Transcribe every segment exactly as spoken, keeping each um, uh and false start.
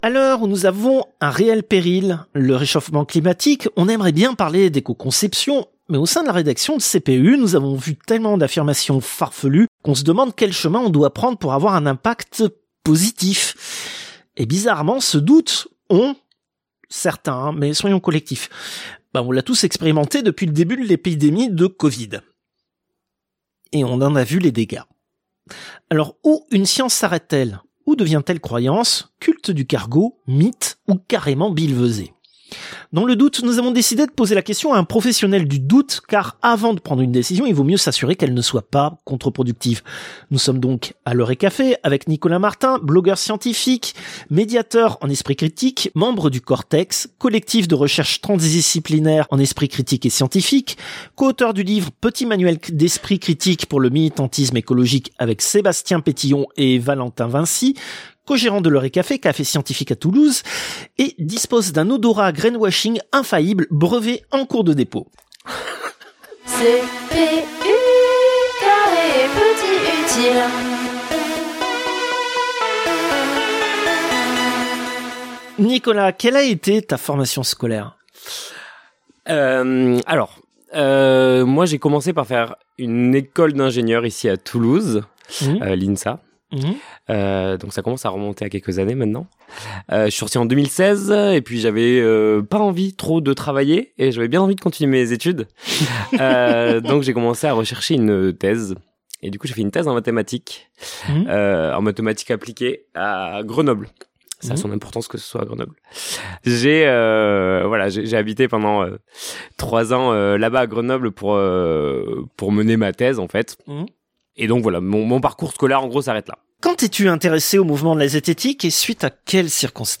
À l'heure où nous avons un réel péril, le réchauffement climatique, on aimerait bien parler d'éco-conception, mais au sein de la rédaction de C P U, nous avons vu tellement d'affirmations farfelues qu'on se demande quel chemin on doit prendre pour avoir un impact positif. Et bizarrement, ce doute, on, certains, hein, mais soyons collectifs, ben on l'a tous expérimenté depuis le début de l'épidémie de Covid. Et on en a vu les dégâts. Alors, où une science s'arrête-t-elle ? Où devient-elle croyance, culte du cargo, mythe ou carrément billevesée ? Dans le doute, nous avons décidé de poser la question à un professionnel du doute, car avant de prendre une décision, il vaut mieux s'assurer qu'elle ne soit pas contre-productive. Nous sommes donc à l'heure et café avec Nicolas Martin, blogueur scientifique, médiateur en esprit critique, membre du Cortex, collectif de recherche transdisciplinaire en esprit critique et scientifique, co-auteur du livre Petit manuel d'esprit critique pour le militantisme écologique avec Sébastien Pétillon et Valentin Vinci, co-gérant de l'heure et café, café scientifique à Toulouse, et dispose d'un odorat greenwashing infaillible, brevet en cours de dépôt. C P U, carré petit utile. Nicolas, quelle a été ta formation scolaire ? euh, Alors, euh, moi j'ai commencé par faire une école d'ingénieur ici à Toulouse, mmh. euh, l'INSA. Mmh. Euh, donc ça commence à remonter à quelques années maintenant. Euh, je suis sorti en deux mille seize et puis j'avais euh, pas envie trop de travailler et j'avais bien envie de continuer mes études. euh, donc j'ai commencé à rechercher une thèse et du coup j'ai fait une thèse en mathématiques, mmh. euh, en mathématiques appliquées à Grenoble. Ça a mmh. son importance que ce soit à Grenoble. J'ai euh, voilà j'ai, j'ai habité pendant euh, trois ans euh, là-bas à Grenoble pour euh, pour mener ma thèse en fait. Mmh. Et donc voilà, mon, mon parcours scolaire en gros s'arrête là. Quand t'es-tu intéressé au mouvement de la zététique et suite à quelles circonstances ?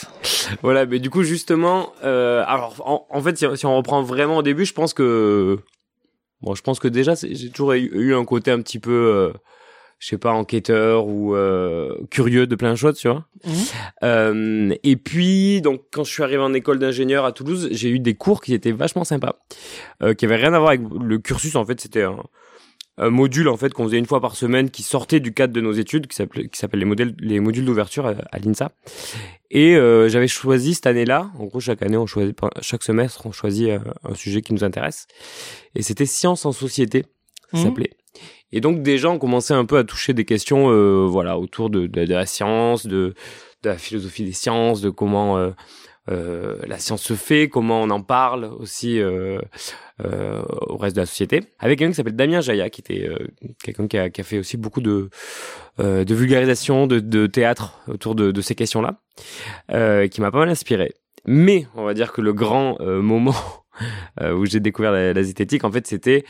Voilà, mais du coup justement, euh, alors en, en fait si, si on reprend vraiment au début, je pense que bon, je pense que déjà c'est, j'ai toujours eu, eu un côté un petit peu, euh, je sais pas, enquêteur ou euh, curieux de plein de choses, tu vois. Mmh. Euh, et puis donc quand je suis arrivé en école d'ingénieur à Toulouse, j'ai eu des cours qui étaient vachement sympas, euh, qui avaient rien à voir avec le cursus. En fait, c'était un un module en fait qu'on faisait une fois par semaine qui sortait du cadre de nos études, qui s'appelle qui s'appelle les modèles les modules d'ouverture à, à l'INSA. Et euh, j'avais choisi cette année-là, en gros chaque année on choisit chaque semestre on choisit un, un sujet qui nous intéresse, et c'était sciences en société, ça mmh. s'appelait. Et donc des gens commençaient un peu à toucher des questions euh, voilà autour de, de de la science, de de la philosophie des sciences, de comment euh, euh, la science se fait, comment on en parle aussi euh, euh, au reste de la société, avec quelqu'un qui s'appelle Damien Jaya, qui était euh, quelqu'un qui a, qui a fait aussi beaucoup de, euh, de vulgarisation, de, de théâtre autour de, de ces questions-là, euh, qui m'a pas mal inspiré. Mais on va dire que le grand euh, moment euh, où j'ai découvert la, la zététique, en fait, c'était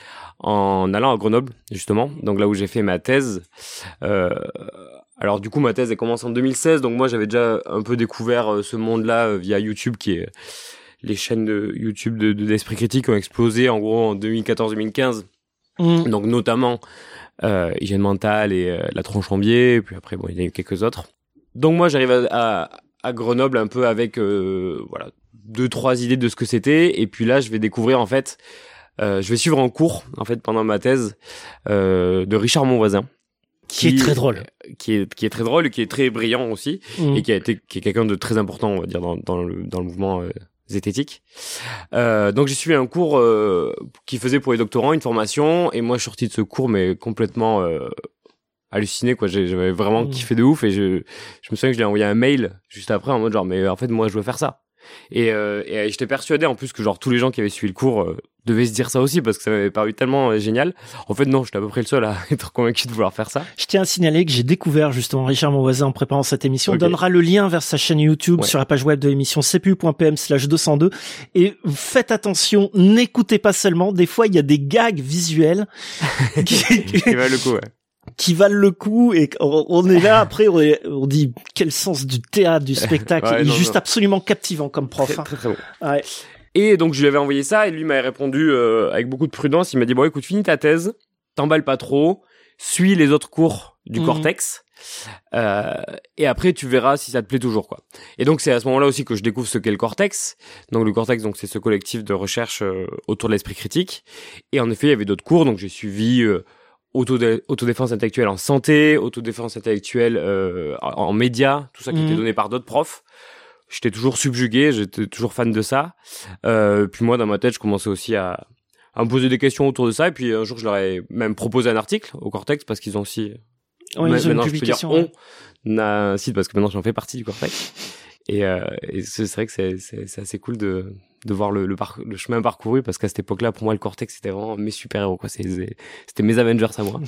en allant à Grenoble, justement, donc là où j'ai fait ma thèse. Euh, Alors du coup ma thèse elle commence en deux mille seize, donc moi j'avais déjà un peu découvert euh, ce monde-là euh, via YouTube, qui est les chaînes de YouTube de, de d'esprit critique ont explosé en gros en deux mille quatorze deux mille quinze. Mmh. Donc notamment euh, Hygiène mentale et euh, La Tronche en biais, et puis après bon il y a eu quelques autres. Donc moi j'arrive à, à, à Grenoble un peu avec euh, voilà deux trois idées de ce que c'était, et puis là je vais découvrir en fait euh, je vais suivre un cours en fait pendant ma thèse euh, de Richard Monvoisin. Qui, qui est très drôle, qui est qui est très drôle, et qui est très brillant aussi, mmh. et qui a été qui est quelqu'un de très important, on va dire, dans dans le dans le mouvement euh, zététique. Euh, donc j'ai suivi un cours euh, qui faisait pour les doctorants une formation, et moi je suis sorti de ce cours mais complètement euh, halluciné quoi. J'ai, j'avais vraiment mmh. kiffé de ouf, et je je me souviens que je lui ai envoyé un mail juste après en mode genre mais en fait moi je veux faire ça. Et, euh, et j'étais persuadé en plus que genre tous les gens qui avaient suivi le cours euh, devaient se dire ça aussi, parce que ça m'avait paru tellement euh, génial. En fait non, j'étais à peu près le seul à être convaincu de vouloir faire ça. Je tiens à signaler que j'ai découvert justement Richard Monvoisin en préparant cette émission. Okay. On donnera le lien vers sa chaîne YouTube, ouais, sur la page web de l'émission c p u point p m slash deux cent deux. Et faites attention, n'écoutez pas seulement, des fois il y a des gags visuels qui, qui valent le coup, ouais. qui valent le coup, et on est là après on, est, on dit quel sens du théâtre, du spectacle. Ouais, il est juste non. absolument captivant comme prof. Très, hein. très, très bon. Ouais. Et donc je lui avais envoyé ça, et lui m'avait répondu euh, avec beaucoup de prudence. Il m'a dit bon écoute, finis ta thèse, t'emballes pas trop, suis les autres cours du mmh. Cortex, euh, et après tu verras si ça te plaît toujours quoi. Et donc c'est à ce moment-là aussi que je découvre ce qu'est le Cortex. Donc le Cortex, donc c'est ce collectif de recherche euh, autour de l'esprit critique. Et en effet il y avait d'autres cours, donc j'ai suivi euh, auto- autodéfense intellectuelle en santé, autodéfense intellectuelle euh, en, en médias, tout ça qui Mhm. était donné par d'autres profs. J'étais toujours subjugué, j'étais toujours fan de ça. Euh, puis moi, dans ma tête, je commençais aussi à, à me poser des questions autour de ça. Et puis un jour, je leur ai même proposé un article au Cortex parce qu'ils ont aussi... Oui, Ma- ils ont une maintenant, je peux dire publication. on ouais. a un site parce que maintenant, j'en fais partie du Cortex. Et, euh, et c'est c'est vrai que c'est, c'est, c'est assez cool de, de voir le, le, parc- le chemin parcouru parce qu'à cette époque-là, pour moi, le Cortex, c'était vraiment mes super-héros, quoi. C'est- c'est- C'était mes Avengers à moi.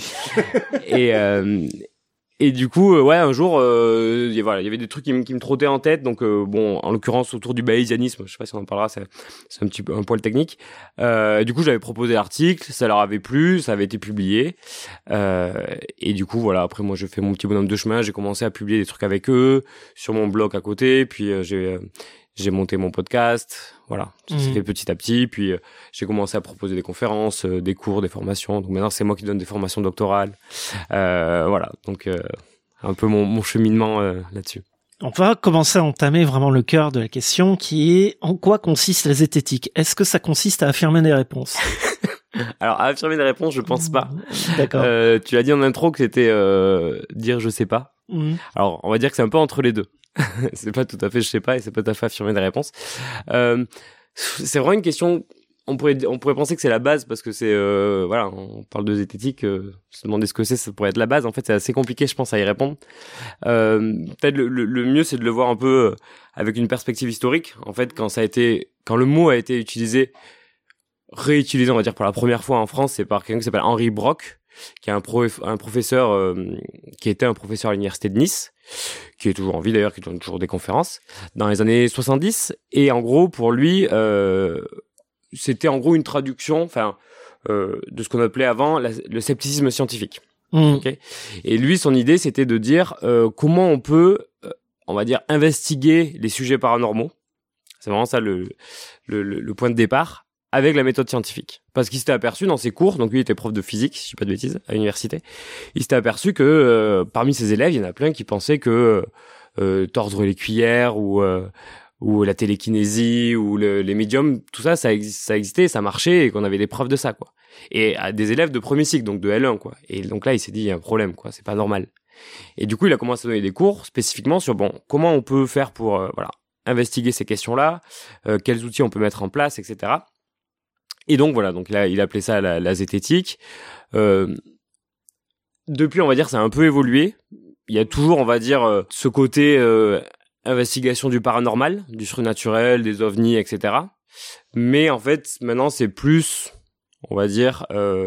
et, euh, et du coup, euh, ouais, un jour, euh, y, voilà, il y avait des trucs qui, me- qui me trottaient en tête. Donc, euh, bon, en l'occurrence, autour du bayésianisme, je sais pas si on en parlera, c'est, c'est un petit peu un poil technique. Euh, et du coup, j'avais proposé l'article, ça leur avait plu, ça avait été publié. Euh, et du coup, voilà, après, moi, j'ai fait mon petit bonhomme de chemin, j'ai commencé à publier des trucs avec eux, sur mon blog à côté, puis euh, j'ai... Euh, j'ai monté mon podcast, voilà, ça s'est Mhm. fait petit à petit, puis euh, j'ai commencé à proposer des conférences, euh, des cours, des formations. Donc maintenant, c'est moi qui donne des formations doctorales. Euh, voilà, donc euh, un peu mon, mon cheminement euh, là-dessus. On va commencer à entamer vraiment le cœur de la question qui est en quoi consiste la zététique? Est-ce que ça consiste à affirmer des réponses? Alors, à affirmer des réponses, je pense pas. D'accord. Euh, tu as dit en intro que c'était euh, dire je sais pas. Mhm. Alors, on va dire que c'est un peu entre les deux. C'est pas tout à fait je sais pas et c'est pas tout à fait affirmer des réponses. Euh, c'est vraiment une question. On pourrait on pourrait penser que c'est la base parce que c'est euh, voilà, on parle de zététique, euh, se demander ce que c'est, ça pourrait être la base. En fait, c'est assez compliqué, je pense, à y répondre. Euh, peut-être le, le, le mieux, c'est de le voir un peu euh, avec une perspective historique. En fait, quand ça a été, quand le mot a été utilisé, réutilisé, on va dire pour la première fois en France, c'est par quelqu'un qui s'appelle Henri Brock, qui est un, pro, un professeur, euh, qui était un professeur à l'université de Nice, qui est toujours en vie d'ailleurs, qui donne toujours des conférences, dans les années soixante-dix. Et en gros, pour lui, euh, c'était en gros une traduction, enfin, euh, de ce qu'on appelait avant la, le scepticisme scientifique. Mhm. Okay. Et lui, son idée, c'était de dire euh, comment on peut, euh, on va dire, investiguer les sujets paranormaux. C'est vraiment ça le, le, le, le point de départ, avec la méthode scientifique. Parce qu'il s'était aperçu dans ses cours, donc lui il était prof de physique, si je dis pas de bêtises, à l'université, il s'était aperçu que euh, parmi ses élèves, il y en a plein qui pensaient que euh, tordre les cuillères ou euh, ou la télékinésie ou le, les médiums, tout ça, ça, exi- ça existait, ça marchait et qu'on avait des preuves de ça, quoi. Et à des élèves de premier cycle, donc de L un, quoi. Et donc là, il s'est dit, il y a un problème, quoi, c'est pas normal. Et du coup, il a commencé à donner des cours spécifiquement sur, bon, comment on peut faire pour, euh, voilà, investiguer ces questions-là, euh, quels outils on peut mettre en place, et cetera. Et donc, voilà, donc là, il a appelé ça la, la zététique. Euh, depuis, on va dire, ça a un peu évolué. Il y a toujours, on va dire, euh, ce côté euh, investigation du paranormal, du surnaturel, des ovnis, et cetera. Mais en fait, maintenant, c'est plus, on va dire, euh,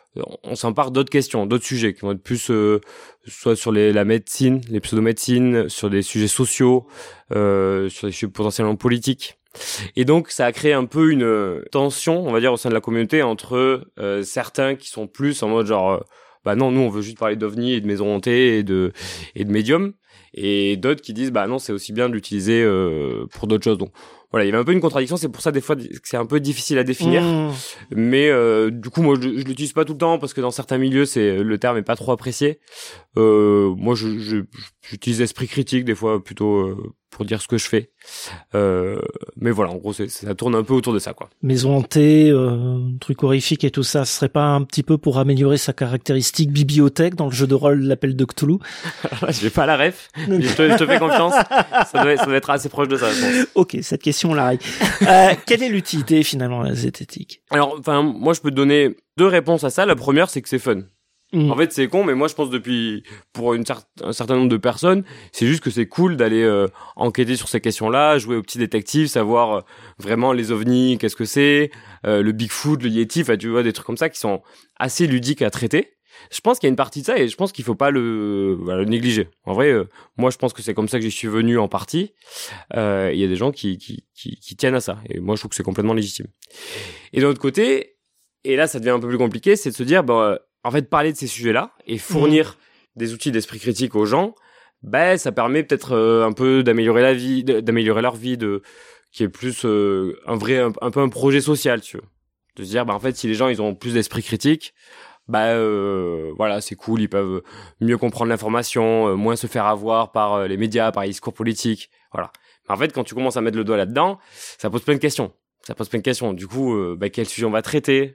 on s'empare d'autres questions, d'autres sujets qui vont être plus euh, soit sur les, la médecine, les pseudomédecines, sur des sujets sociaux, euh, sur des sujets potentiellement politiques. Et donc, ça a créé un peu une euh, tension, on va dire, au sein de la communauté entre euh, certains qui sont plus en mode genre, euh, bah non, nous, on veut juste parler d'ovnis et de maisons hantées et de et de médiums, et d'autres qui disent, bah non, c'est aussi bien de l'utiliser euh, pour d'autres choses. Donc, voilà, il y avait un peu une contradiction. C'est pour ça des fois que c'est un peu difficile à définir. Mmh. Mais euh, du coup, moi, je, je l'utilise pas tout le temps parce que dans certains milieux, c'est le terme est pas trop apprécié. Euh, moi, je, je j'utilise esprit critique des fois plutôt euh, pour dire ce que je fais. Euh, mais voilà, en gros, c'est, ça tourne un peu autour de ça, quoi. Maison hantée, euh, truc horrifique et tout ça, ce serait pas un petit peu pour améliorer sa caractéristique bibliothèque dans le jeu de rôle L'Appel de Cthulhu? J'ai pas la ref, mais je te, je te fais confiance. Ça doit, ça doit être assez proche de ça, je pense. Ok, cette question là. euh, quelle est l'utilité finalement de la zététique? Alors, enfin, moi, je peux te donner deux réponses à ça. La première, c'est que c'est fun. Mmh. En fait, c'est con, mais moi, je pense depuis, pour une cer- un certain nombre de personnes, c'est juste que c'est cool d'aller euh, enquêter sur ces questions-là, jouer au petit détective, savoir euh, vraiment les ovnis, qu'est-ce que c'est, euh, le Bigfoot, le Yeti, enfin, tu vois, des trucs comme ça qui sont assez ludiques à traiter. Je pense qu'il y a une partie de ça et je pense qu'il faut pas le, voilà, le négliger. En vrai, euh, moi, je pense que c'est comme ça que j'y suis venu en partie. Euh, il y a des gens qui, qui, qui, qui tiennent à ça et moi, je trouve que c'est complètement légitime. Et d'un autre côté, et là, ça devient un peu plus compliqué, c'est de se dire, bah, en fait, parler de ces sujets-là et fournir mmh. des outils d'esprit critique aux gens, ben, ça permet peut-être euh, un peu d'améliorer la vie, d'améliorer leur vie, de, qui est plus euh, un vrai, un, un peu un projet social, tu veux. De se dire, bah, en fait, si les gens, ils ont plus d'esprit critique, bah, euh, voilà, c'est cool, ils peuvent mieux comprendre l'information, euh, moins se faire avoir par euh, les médias, par les discours politiques, voilà. Mais en fait, quand tu commences à mettre le doigt là-dedans, ça pose plein de questions. Ça pose plein de questions. Du coup, euh, bah, quel sujet on va traiter?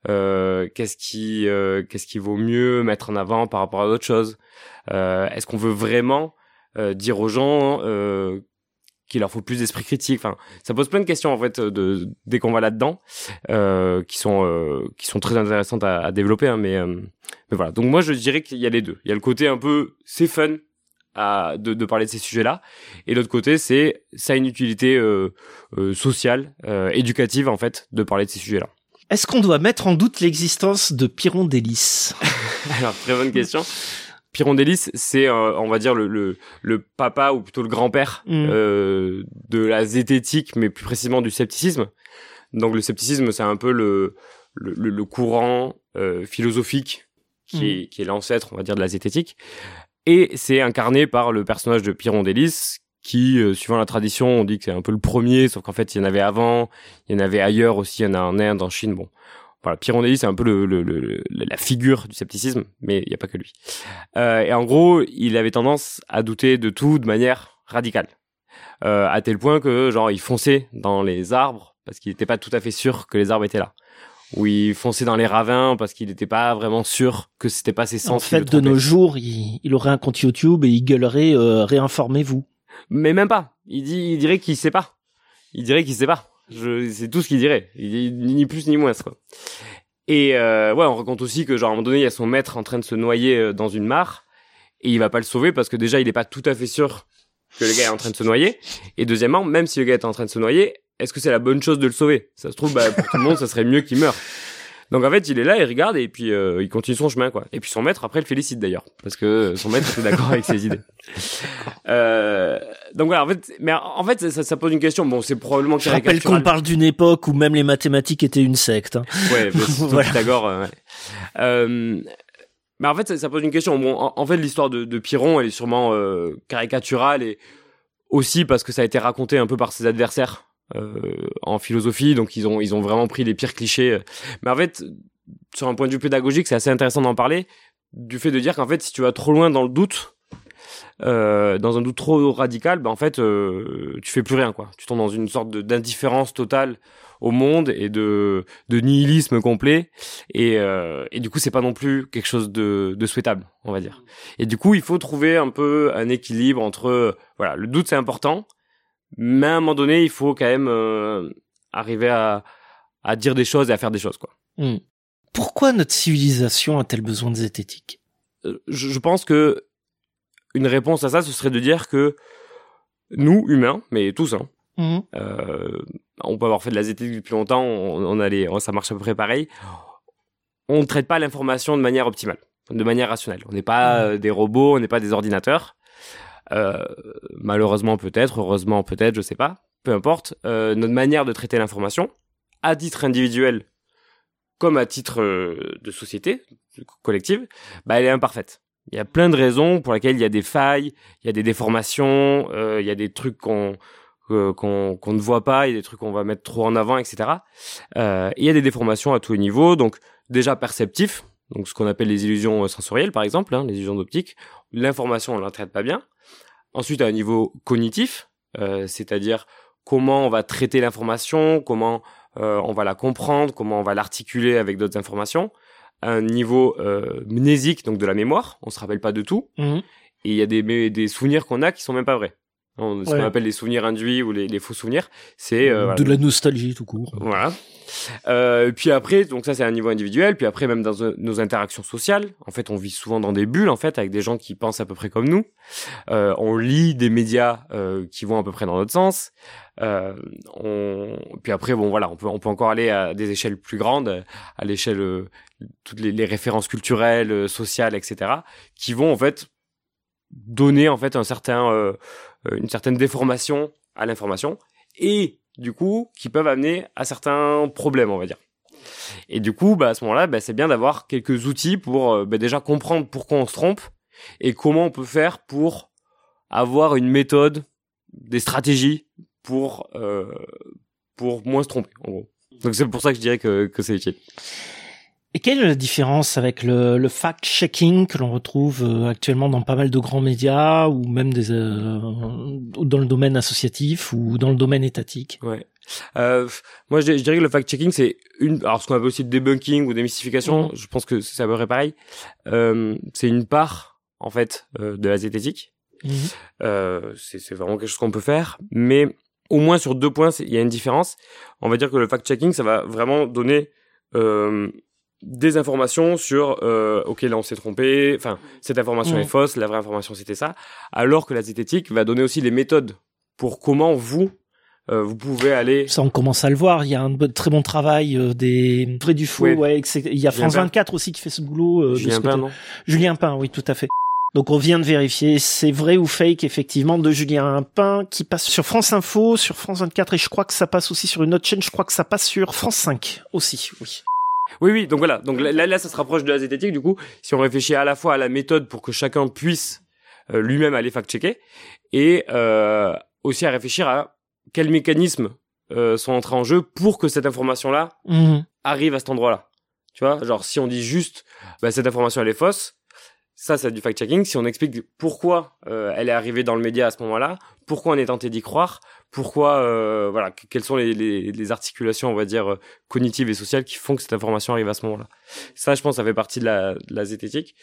euh, qu'est-ce qui euh, qu'est-ce qui vaut mieux mettre en avant par rapport à d'autres choses. Euh, est-ce qu'on veut vraiment euh, dire aux gens euh, qu'il leur faut plus d'esprit critique. Enfin, ça pose plein de questions en fait de dès qu'on va là-dedans, euh, qui sont euh, qui sont très intéressantes à, à développer. Hein, mais euh, mais voilà. Donc moi je dirais qu'il y a les deux. Il y a le côté un peu c'est fun à de, de parler de ces sujets-là, et l'autre côté c'est ça a une utilité euh, euh, sociale, euh, éducative en fait de parler de ces sujets-là. Est-ce qu'on doit mettre en doute l'existence de Piron d'Hélice? Alors très bonne question. Piron d'Hélice, c'est, euh, on va dire, le, le, le papa ou plutôt le grand-père mmh. euh, de la zététique, mais plus précisément du scepticisme. Donc le scepticisme, c'est un peu le, le, le courant euh, philosophique qui, mmh. est, qui est l'ancêtre, on va dire, de la zététique. Et c'est incarné par le personnage de Piron d'Hélice, qui, euh, suivant la tradition, on dit que c'est un peu le premier, sauf qu'en fait, il y en avait avant, il y en avait ailleurs aussi, il y en a en Inde, en Chine, bon... Voilà, Piron d'Hélice, c'est un peu le, le, le, la figure du scepticisme, mais il n'y a pas que lui. Euh, et en gros, il avait tendance à douter de tout de manière radicale. Euh, à tel point que, genre, il fonçait dans les arbres parce qu'il n'était pas tout à fait sûr que les arbres étaient là. Ou il fonçait dans les ravins parce qu'il n'était pas vraiment sûr que c'était pas ses sens. En fait, de nos jours, il, il aurait un compte YouTube et il gueulerait euh, « réinformez-vous ». Mais même pas. Il, dit, il dirait qu'il sait pas. Il dirait qu'il sait pas. Je, c'est tout ce qu'il dirait. Il dit ni plus ni moins, quoi. Et euh, ouais, on raconte aussi que genre à un moment donné, il y a son maître en train de se noyer dans une mare et il va pas le sauver parce que déjà il est pas tout à fait sûr que le gars est en train de se noyer. Et deuxièmement, même si le gars est en train de se noyer, est-ce que c'est la bonne chose de le sauver? Ça se trouve, bah, pour tout le monde, ça serait mieux qu'il meure. Donc en fait, il est là, il regarde et puis euh, il continue son chemin, quoi. Et puis son maître après le félicite d'ailleurs parce que son maître était d'accord avec ses idées. Euh, donc voilà, en fait, mais en fait ça, ça pose une question. Bon, c'est probablement je rappelle qu'on parle d'une époque où même les mathématiques étaient une secte. Hein. Ouais, mais c'est voilà. Pythagore. Euh, ouais. euh, mais en fait, ça, ça pose une question. Bon, en, en fait, l'histoire de, de Piron, elle est sûrement euh, caricaturale et aussi parce que ça a été raconté un peu par ses adversaires. Euh, en philosophie, donc ils ont ils ont vraiment pris les pires clichés. Mais en fait, sur un point de vue pédagogique, c'est assez intéressant d'en parler, du fait de dire qu'en fait, si tu vas trop loin dans le doute, euh, dans un doute trop radical, ben en fait, euh, tu fais plus rien, quoi. Tu tombes dans une sorte de, d'indifférence totale au monde et de de nihilisme complet. Et euh, et du coup, c'est pas non plus quelque chose de de souhaitable, on va dire. Et du coup, il faut trouver un peu un équilibre entre voilà, le doute c'est important. Mais à un moment donné, il faut quand même euh, arriver à, à dire des choses et à faire des choses, quoi. Mmh. Pourquoi notre civilisation a-t-elle besoin de zététique ? euh, je, je pense que une réponse à ça, ce serait de dire que nous, humains, mais tous, hein, mmh. euh, on peut avoir fait de la zététique depuis longtemps, on, on a les, ça marche à peu près pareil. On ne traite pas l'information de manière optimale, de manière rationnelle. On n'est pas mmh. euh, des robots, on n'est pas des ordinateurs. Euh, malheureusement peut-être, heureusement peut-être, je sais pas, peu importe, euh, notre manière de traiter l'information, à titre individuel comme à titre euh, de société collective, bah elle est imparfaite. Il y a plein de raisons pour lesquelles il y a des failles, il y a des déformations, euh, il y a des trucs qu'on euh, qu'on qu'on ne voit pas, il y a des trucs qu'on va mettre trop en avant, et cetera. Euh, et il y a des déformations à tous les niveaux, donc déjà perceptifs, donc ce qu'on appelle les illusions sensorielles par exemple, hein, les illusions d'optique. L'information on la traite pas bien. Ensuite, à un niveau cognitif, euh, c'est-à-dire comment on va traiter l'information, comment euh, on va la comprendre, comment on va l'articuler avec d'autres informations. À un niveau euh, mnésique, donc de la mémoire, on se rappelle pas de tout. Mmh. Et il y a des, des souvenirs qu'on a qui sont même pas vrais. On, ce ouais. qu'on appelle les souvenirs induits ou les, les faux souvenirs, c'est euh, voilà. de la nostalgie tout court. Voilà. Euh, puis après, donc ça c'est un niveau individuel. Puis après, même dans euh, nos interactions sociales, en fait, on vit souvent dans des bulles, en fait, avec des gens qui pensent à peu près comme nous. Euh, on lit des médias euh, qui vont à peu près dans notre sens. Euh, on... Puis après, bon voilà, on peut on peut encore aller à des échelles plus grandes, à l'échelle euh, toutes les, les références culturelles, euh, sociales, et cetera, qui vont en fait donner en fait un certain euh, une certaine déformation à l'information et du coup qui peuvent amener à certains problèmes, on va dire. Et du coup, bah à ce moment-là, bah c'est bien d'avoir quelques outils pour bah, déjà comprendre pourquoi on se trompe et comment on peut faire pour avoir une méthode, des stratégies pour euh, pour moins se tromper, en gros. Donc c'est pour ça que je dirais que que c'est utile. Et quelle est la différence avec le, le fact-checking que l'on retrouve euh, actuellement dans pas mal de grands médias ou même des, euh, dans le domaine associatif ou dans le domaine étatique ? Ouais. Euh, moi, je, je dirais que le fact-checking, c'est une, alors ce qu'on appelle aussi le debunking ou démystification. Mmh. Je pense que c'est à peu près pareil. Euh, c'est une part, en fait, euh, de la zététique. Mmh. Euh, c'est, c'est vraiment quelque chose qu'on peut faire, mais au moins sur deux points, il y a une différence. On va dire que le fact-checking, ça va vraiment donner euh, des informations sur euh, ok, là on s'est trompé, enfin cette information mmh. est fausse, la vraie information c'était ça, alors que la zététique va donner aussi les méthodes pour comment vous Euh, vous pouvez aller. Ça, on commence à le voir. Il y a un très bon travail euh, des vrais du faux. Oui. Ouais, il y a France vingt-quatre aussi qui fait ce boulot. Euh, Julien Pain, non Julien Pain, oui, tout à fait. Donc, on vient de vérifier, c'est vrai ou fake, effectivement, de Julien Pain qui passe sur France Info, sur France vingt-quatre, et je crois que ça passe aussi sur une autre chaîne. Je crois que ça passe sur France cinq aussi. Oui. Oui, oui. Donc voilà. Donc là, là, ça se rapproche de la zététique. Du coup, si on réfléchit à la fois à la méthode pour que chacun puisse euh, lui-même aller fact-checker, et euh, aussi à réfléchir à quels mécanismes euh, sont entrés en jeu pour que cette information-là mmh. arrive à cet endroit-là. Tu vois, genre si on dit juste bah, cette information elle est fausse, ça c'est du fact-checking. Si on explique pourquoi euh, elle est arrivée dans le média à ce moment-là, pourquoi on est tenté d'y croire, pourquoi euh, voilà, quelles sont les, les, les articulations on va dire cognitives et sociales qui font que cette information arrive à ce moment-là. Ça, je pense, ça fait partie de la, de la zététique.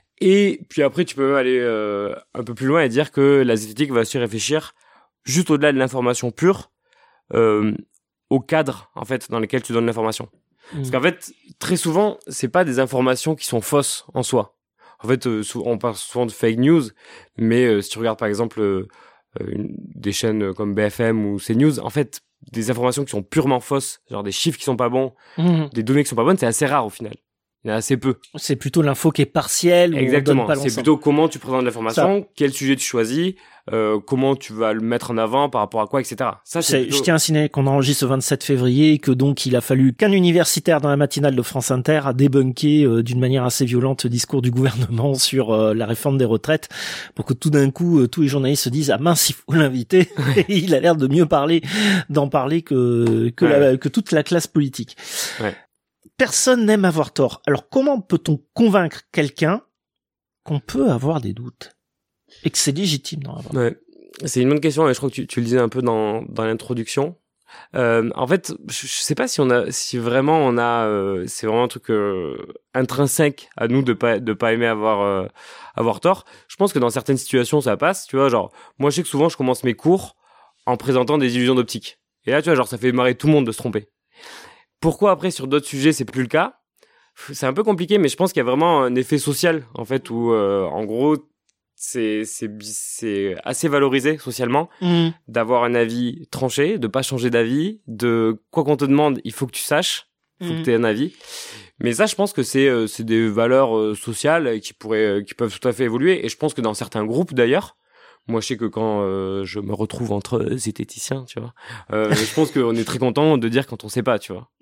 Et puis après, tu peux même aller euh, un peu plus loin et dire que la zététique va aussi réfléchir juste au-delà de l'information pure, euh, au cadre, en fait, dans lequel tu donnes l'information. Mmh. Parce qu'en fait, très souvent, c'est pas des informations qui sont fausses en soi. En fait, euh, on parle souvent de fake news, mais euh, si tu regardes, par exemple, euh, une, des chaînes comme B F M ou CNews, en fait, des informations qui sont purement fausses, genre des chiffres qui sont pas bons, mmh. des données qui sont pas bonnes, c'est assez rare au final. Il y en a assez peu. C'est plutôt l'info qui est partielle. Exactement. On donne pas c'est plutôt comment tu présentes l'information, ça. Quel sujet tu choisis, euh, comment tu vas le mettre en avant par rapport à quoi, et cetera. Ça, c'est, c'est plutôt... Je tiens à signaler qu'on enregistre le vingt-sept février et que donc il a fallu qu'un universitaire dans la matinale de France Inter a débunké euh, d'une manière assez violente le discours du gouvernement sur euh, la réforme des retraites pour que tout d'un coup euh, tous les journalistes se disent ah mince il faut l'inviter. Et il a l'air de mieux parler, d'en parler que que, ouais. la, que toute la classe politique. Ouais. Personne n'aime avoir tort. Alors comment peut-on convaincre quelqu'un qu'on peut avoir des doutes et que c'est légitime d'en avoir? Ouais, c'est une bonne question et je crois que tu, tu le disais un peu dans, dans l'introduction. Euh, en fait, je, je sais pas si on a, si vraiment on a, euh, c'est vraiment un truc euh, intrinsèque à nous de pas de pas aimer avoir euh, avoir tort. Je pense que dans certaines situations ça passe. Tu vois, genre moi je sais que souvent je commence mes cours en présentant des illusions d'optique. Et là tu vois, genre ça fait marrer tout le monde de se tromper. Pourquoi après sur d'autres sujets c'est plus le cas? C'est un peu compliqué, mais je pense qu'il y a vraiment un effet social en fait où euh, en gros c'est c'est c'est assez valorisé socialement mmh. d'avoir un avis tranché, de pas changer d'avis, de quoi qu'on te demande il faut que tu saches, il faut mmh. que tu aies un avis. Mais ça je pense que c'est euh, c'est des valeurs euh, sociales qui pourraient euh, qui peuvent tout à fait évoluer et je pense que dans certains groupes d'ailleurs. Moi, je sais que quand euh, je me retrouve entre zététiciens, tu vois, euh, je pense qu'on est très content de dire quand on sait pas, tu vois.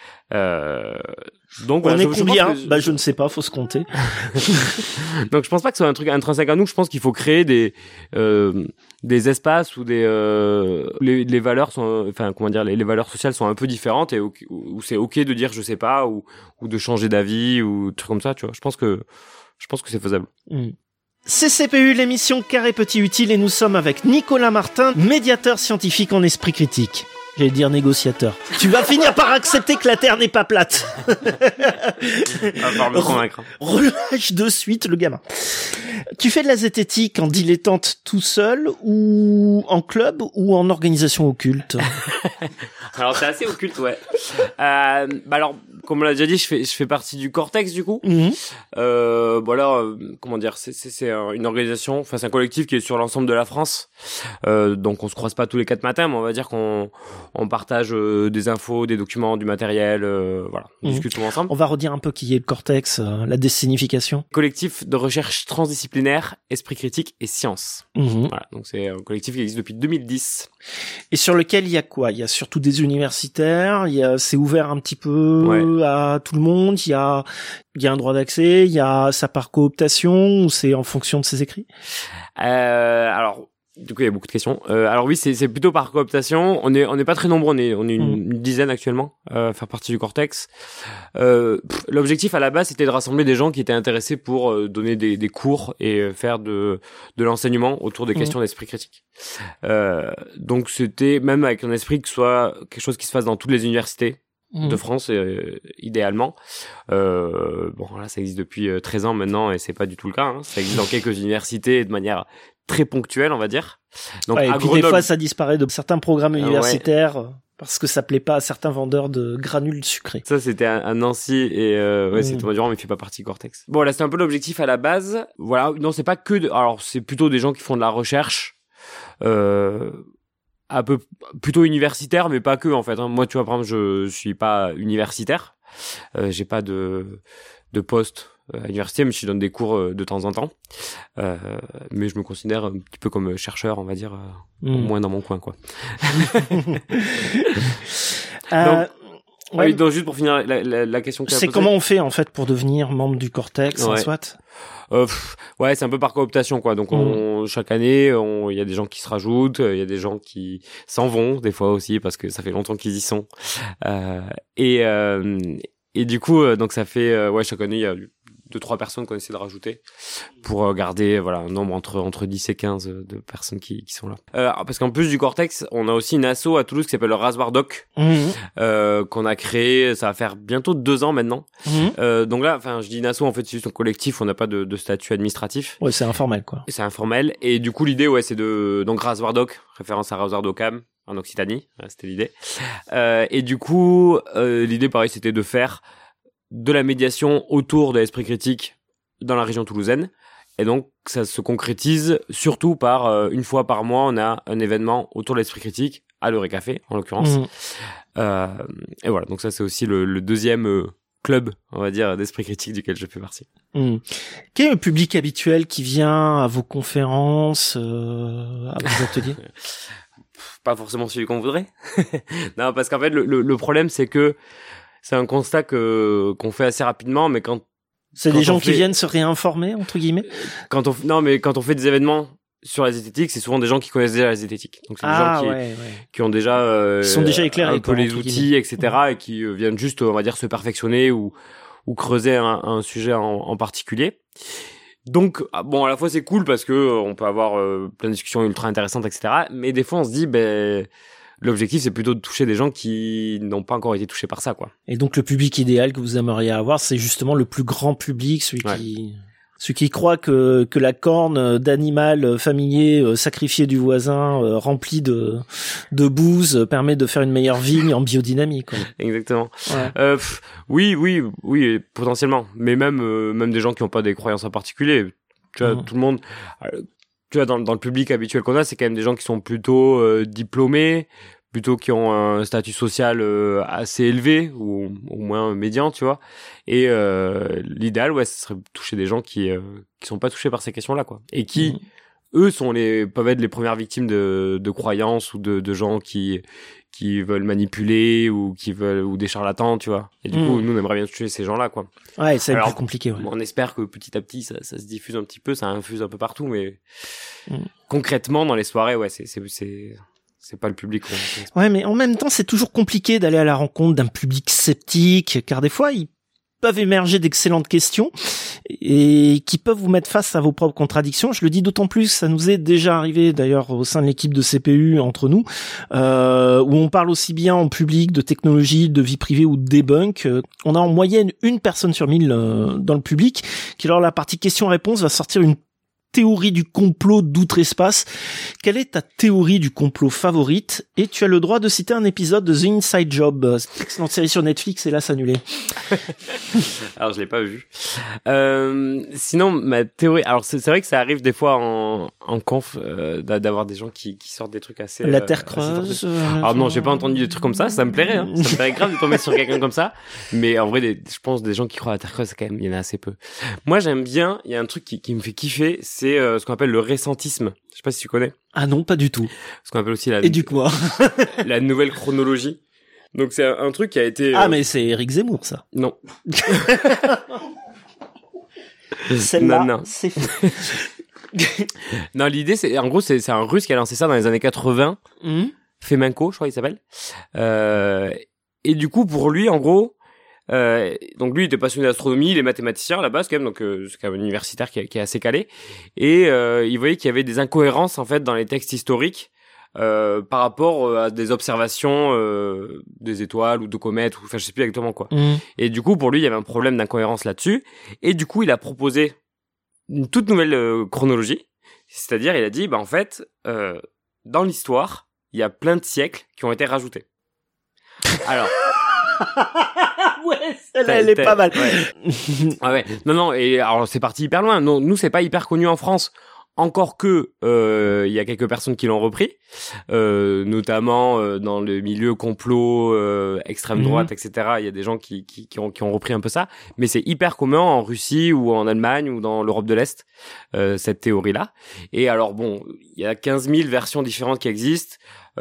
Euh, donc on voilà, est je, combien je que... Bah je ne sais pas, faut se compter. Donc je pense pas que ce soit un truc intrinsèque à nous. Je pense qu'il faut créer des euh, des espaces où des euh, les, les valeurs sont, enfin comment dire, les, les valeurs sociales sont un peu différentes et où, où c'est ok de dire je sais pas ou ou de changer d'avis ou trucs comme ça, tu vois. Je pense que je pense que c'est faisable. Mm. C C P U, l'émission Carré Petit Utile, et nous sommes avec Nicolas Martin, médiateur scientifique en esprit critique. J'allais dire négociateur. Tu vas finir par accepter que la Terre n'est pas plate. À part me convaincre. Relâche de suite le gamin. Tu fais de la zététique en dilettante tout seul ou en club ou en organisation occulte? Alors c'est assez occulte, ouais. Euh, bah alors, comme on l'a déjà dit, je fais je fais partie du Cortex du coup. Mmh. Euh, bon alors, euh, comment dire, c'est c'est c'est une organisation, enfin c'est un collectif qui est sur l'ensemble de la France. Euh, donc on se croise pas tous les quatre matins, mais on va dire qu'on on partage euh, des infos, des documents, du matériel, euh, voilà, on mmh. discute tout ensemble. On va redire un peu qui est le Cortex, euh, la désignification. Collectif de recherche transdisciplinaire, esprit critique et science. Mmh. Voilà, donc c'est un collectif qui existe depuis deux mille dix. Et sur lequel il y a quoi? Il y a surtout des universitaires, il y a, c'est ouvert un petit peu ouais. à tout le monde, il y a, il y a un droit d'accès, il y a ça par cooptation ou c'est en fonction de ses écrits? Euh, alors, Du coup, il y a beaucoup de questions. Euh, alors oui, c'est, c'est plutôt par cooptation. On est, on n'est pas très nombreux. On est, on est une, mmh. une dizaine actuellement euh, à faire partie du Cortex. Euh, pff, l'objectif à la base, c'était de rassembler des gens qui étaient intéressés pour euh, donner des, des cours et euh, faire de, de l'enseignement autour des mmh. questions d'esprit critique. Euh, donc c'était même avec un esprit que ce soit quelque chose qui se fasse dans toutes les universités mmh. de France, euh, idéalement. Euh, bon, là, ça existe depuis euh, treize ans maintenant et c'est pas du tout le cas. Hein. Ça existe dans quelques universités de manière très ponctuel, on va dire. Donc, ouais, et à puis Grenoble... des fois, ça disparaît de certains programmes universitaires euh, ouais. parce que ça plaît pas à certains vendeurs de granules sucrés. Ça, c'était à Nancy et euh, ouais, mmh. c'est Thomas Durand, mais il fait pas partie Cortex. Bon, là, c'est un peu l'objectif à la base. Voilà, non, c'est pas que de... Alors, c'est plutôt des gens qui font de la recherche, euh, un peu plutôt universitaire, mais pas que, en fait. Hein. Moi, tu vois, par exemple, je suis pas universitaire. Euh, j'ai pas de, de poste à l'université, mais je donne des cours euh, de temps en temps. Euh, mais je me considère un petit peu comme chercheur, on va dire, euh, mmh. au moins dans mon coin, quoi. euh, donc, ouais. oui, donc juste pour finir la, la, la question que tu as c'est posée. Comment on fait en fait pour devenir membre du Cortex, ouais. en soit euh, pff, ouais, c'est un peu par cooptation, quoi. Donc, on, mmh. chaque année, il y a des gens qui se rajoutent, il y a des gens qui s'en vont, des fois aussi, parce que ça fait longtemps qu'ils y sont. Euh, et, euh, et du coup, donc ça fait, euh, ouais, chaque année, il y a deux, trois personnes qu'on essaie de rajouter pour garder, voilà, un nombre entre, entre dix et quinze de personnes qui, qui sont là. Euh, parce qu'en plus du Cortex, on a aussi une asso à Toulouse qui s'appelle le Raspberry Doc, mmh. euh, qu'on a créé, ça va faire bientôt deux ans maintenant. Mmh. Euh, donc là, enfin, je dis une asso, en fait, c'est juste un collectif, on n'a pas de, de statut administratif. Ouais, c'est informel, quoi. C'est informel. Et du coup, l'idée, ouais, c'est de, donc Raspberry Doc, référence à Raspberry Docam, en Occitanie, c'était l'idée. Euh, et du coup, euh, l'idée, pareil, c'était de faire de la médiation autour de l'esprit critique dans la région toulousaine. Et donc, ça se concrétise surtout par, euh, une fois par mois, on a un événement autour de l'esprit critique, à l'Euré Café, en l'occurrence. Mmh. Euh, et voilà, donc ça, c'est aussi le, le deuxième euh, club, on va dire, d'esprit critique duquel je fais partie. Mmh. Quel est le public habituel qui vient à vos conférences, euh, à vos ateliers? Pas forcément celui qu'on voudrait. Non, parce qu'en fait, le, le, le problème, c'est que c'est un constat que qu'on fait assez rapidement, mais quand c'est quand des gens fait, qui viennent se réinformer entre guillemets. Quand on non, mais quand on fait des événements sur la zététique, c'est souvent des gens qui connaissent déjà la zététique. Donc c'est ah, des gens qui ouais, ouais. qui ont déjà euh, Ils sont déjà éclairés, un peu les outils, et cetera, ouais. et qui euh, viennent juste, on va dire, se perfectionner ou ou creuser un, un sujet en, en particulier. Donc bon, à la fois c'est cool parce que euh, on peut avoir euh, plein de discussions ultra intéressantes, et cetera. Mais des fois on se dit, ben l'objectif, c'est plutôt de toucher des gens qui n'ont pas encore été touchés par ça, quoi. Et donc, le public idéal que vous aimeriez avoir, c'est justement le plus grand public, celui ouais. qui, celui qui croit que, que la corne d'animal familier euh, sacrifié du voisin, euh, rempli de, de bouse, euh, permet de faire une meilleure vigne en biodynamie, quoi. Exactement. Ouais. Euh, pff, oui, oui, oui, potentiellement. Mais même, euh, même des gens qui n'ont pas des croyances en particulier. Tu vois, mmh. tout le monde, euh, tu vois, dans, dans le public habituel qu'on a, c'est quand même des gens qui sont plutôt euh, diplômés, plutôt qui ont un statut social euh, assez élevé ou au moins médian, tu vois. Et euh, l'idéal, ouais, ce serait toucher des gens qui euh, qui sont pas touchés par ces questions-là, quoi. Et qui, mmh. eux, sont les peuvent être les premières victimes de de croyances ou de de gens qui qui veulent manipuler ou qui veulent ou des charlatans, tu vois. Et du mmh. coup, nous, on aimerait bien toucher ces gens-là, quoi. Ouais, c'est plus compliqué. Ouais. On espère que petit à petit, ça, ça se diffuse un petit peu, ça infuse un peu partout, mais mmh. concrètement, dans les soirées, ouais, c'est c'est c'est c'est pas le public. Ouais, mais en même temps, c'est toujours compliqué d'aller à la rencontre d'un public sceptique, car des fois, ils peuvent émerger d'excellentes questions et qui peuvent vous mettre face à vos propres contradictions. Je le dis d'autant plus, ça nous est déjà arrivé d'ailleurs au sein de l'équipe de C P U entre nous, euh, où on parle aussi bien en public de technologie, de vie privée ou de debunk. Euh, on a en moyenne une personne sur mille euh, dans le public qui, lors de la partie questions-réponses, va sortir une théorie du complot d'outre-espace. Quelle est ta théorie du complot favorite? Et tu as le droit de citer un épisode de The Inside Job, cette excellente série sur Netflix, hélas annulée. Alors je l'ai pas vu. Euh, sinon ma théorie, alors c'est, c'est vrai que ça arrive des fois en, en conf euh, d'avoir des gens qui, qui sortent des trucs assez. La Terre euh, creuse. Euh, alors non, j'ai pas entendu des trucs comme ça. Ça me plairait, hein. Ça me plairait grave de tomber sur quelqu'un comme ça. Mais en vrai, des, je pense des gens qui croient à la Terre creuse, quand même, il y en a assez peu. Moi, j'aime bien. Il y a un truc qui, qui me fait kiffer, c'est euh, ce qu'on appelle le ressentisme. Je sais pas si tu connais. Ah non, pas du tout. Ce qu'on appelle aussi la. Éduque-moi. La nouvelle chronologie. Donc c'est un, un truc qui a été. Ah euh... mais c'est Éric Zemmour ça. Non. Celle-là, non, non. C'est fait. Non, l'idée, c'est, en gros, c'est, c'est un Russe qui a lancé ça dans les années quatre-vingts. Mmh. Femenko, je crois qu'il s'appelle. Euh, et du coup, pour lui, en gros, euh, donc lui, il était passionné d'astronomie, il est mathématicien à la base, quand même, donc euh, c'est quand même un universitaire qui, qui est assez calé. Et euh, il voyait qu'il y avait des incohérences, en fait, dans les textes historiques, euh, par rapport à des observations euh, des étoiles ou de comètes, ou enfin, je sais plus exactement quoi. Mmh. Et du coup, pour lui, il y avait un problème d'incohérence là-dessus. Et du coup, il a proposé une toute nouvelle euh, chronologie. C'est-à-dire, il a dit, bah en fait, euh, dans l'histoire, il y a plein de siècles qui ont été rajoutés. Alors, Ouais, celle-là, elle est t'as- pas mal. ouais. ah ouais, non non, et alors c'est parti hyper loin. Non, nous c'est pas hyper connu en France. Encore que euh, il y a quelques personnes qui l'ont repris, euh, notamment euh, dans le milieu complot, euh, extrême droite, Mhm. et cetera. Il y a des gens qui, qui, qui, ont, qui ont repris un peu ça, mais c'est hyper commun en Russie ou en Allemagne ou dans l'Europe de l'Est, euh, cette théorie-là. Et alors bon, il y a quinze mille versions différentes qui existent.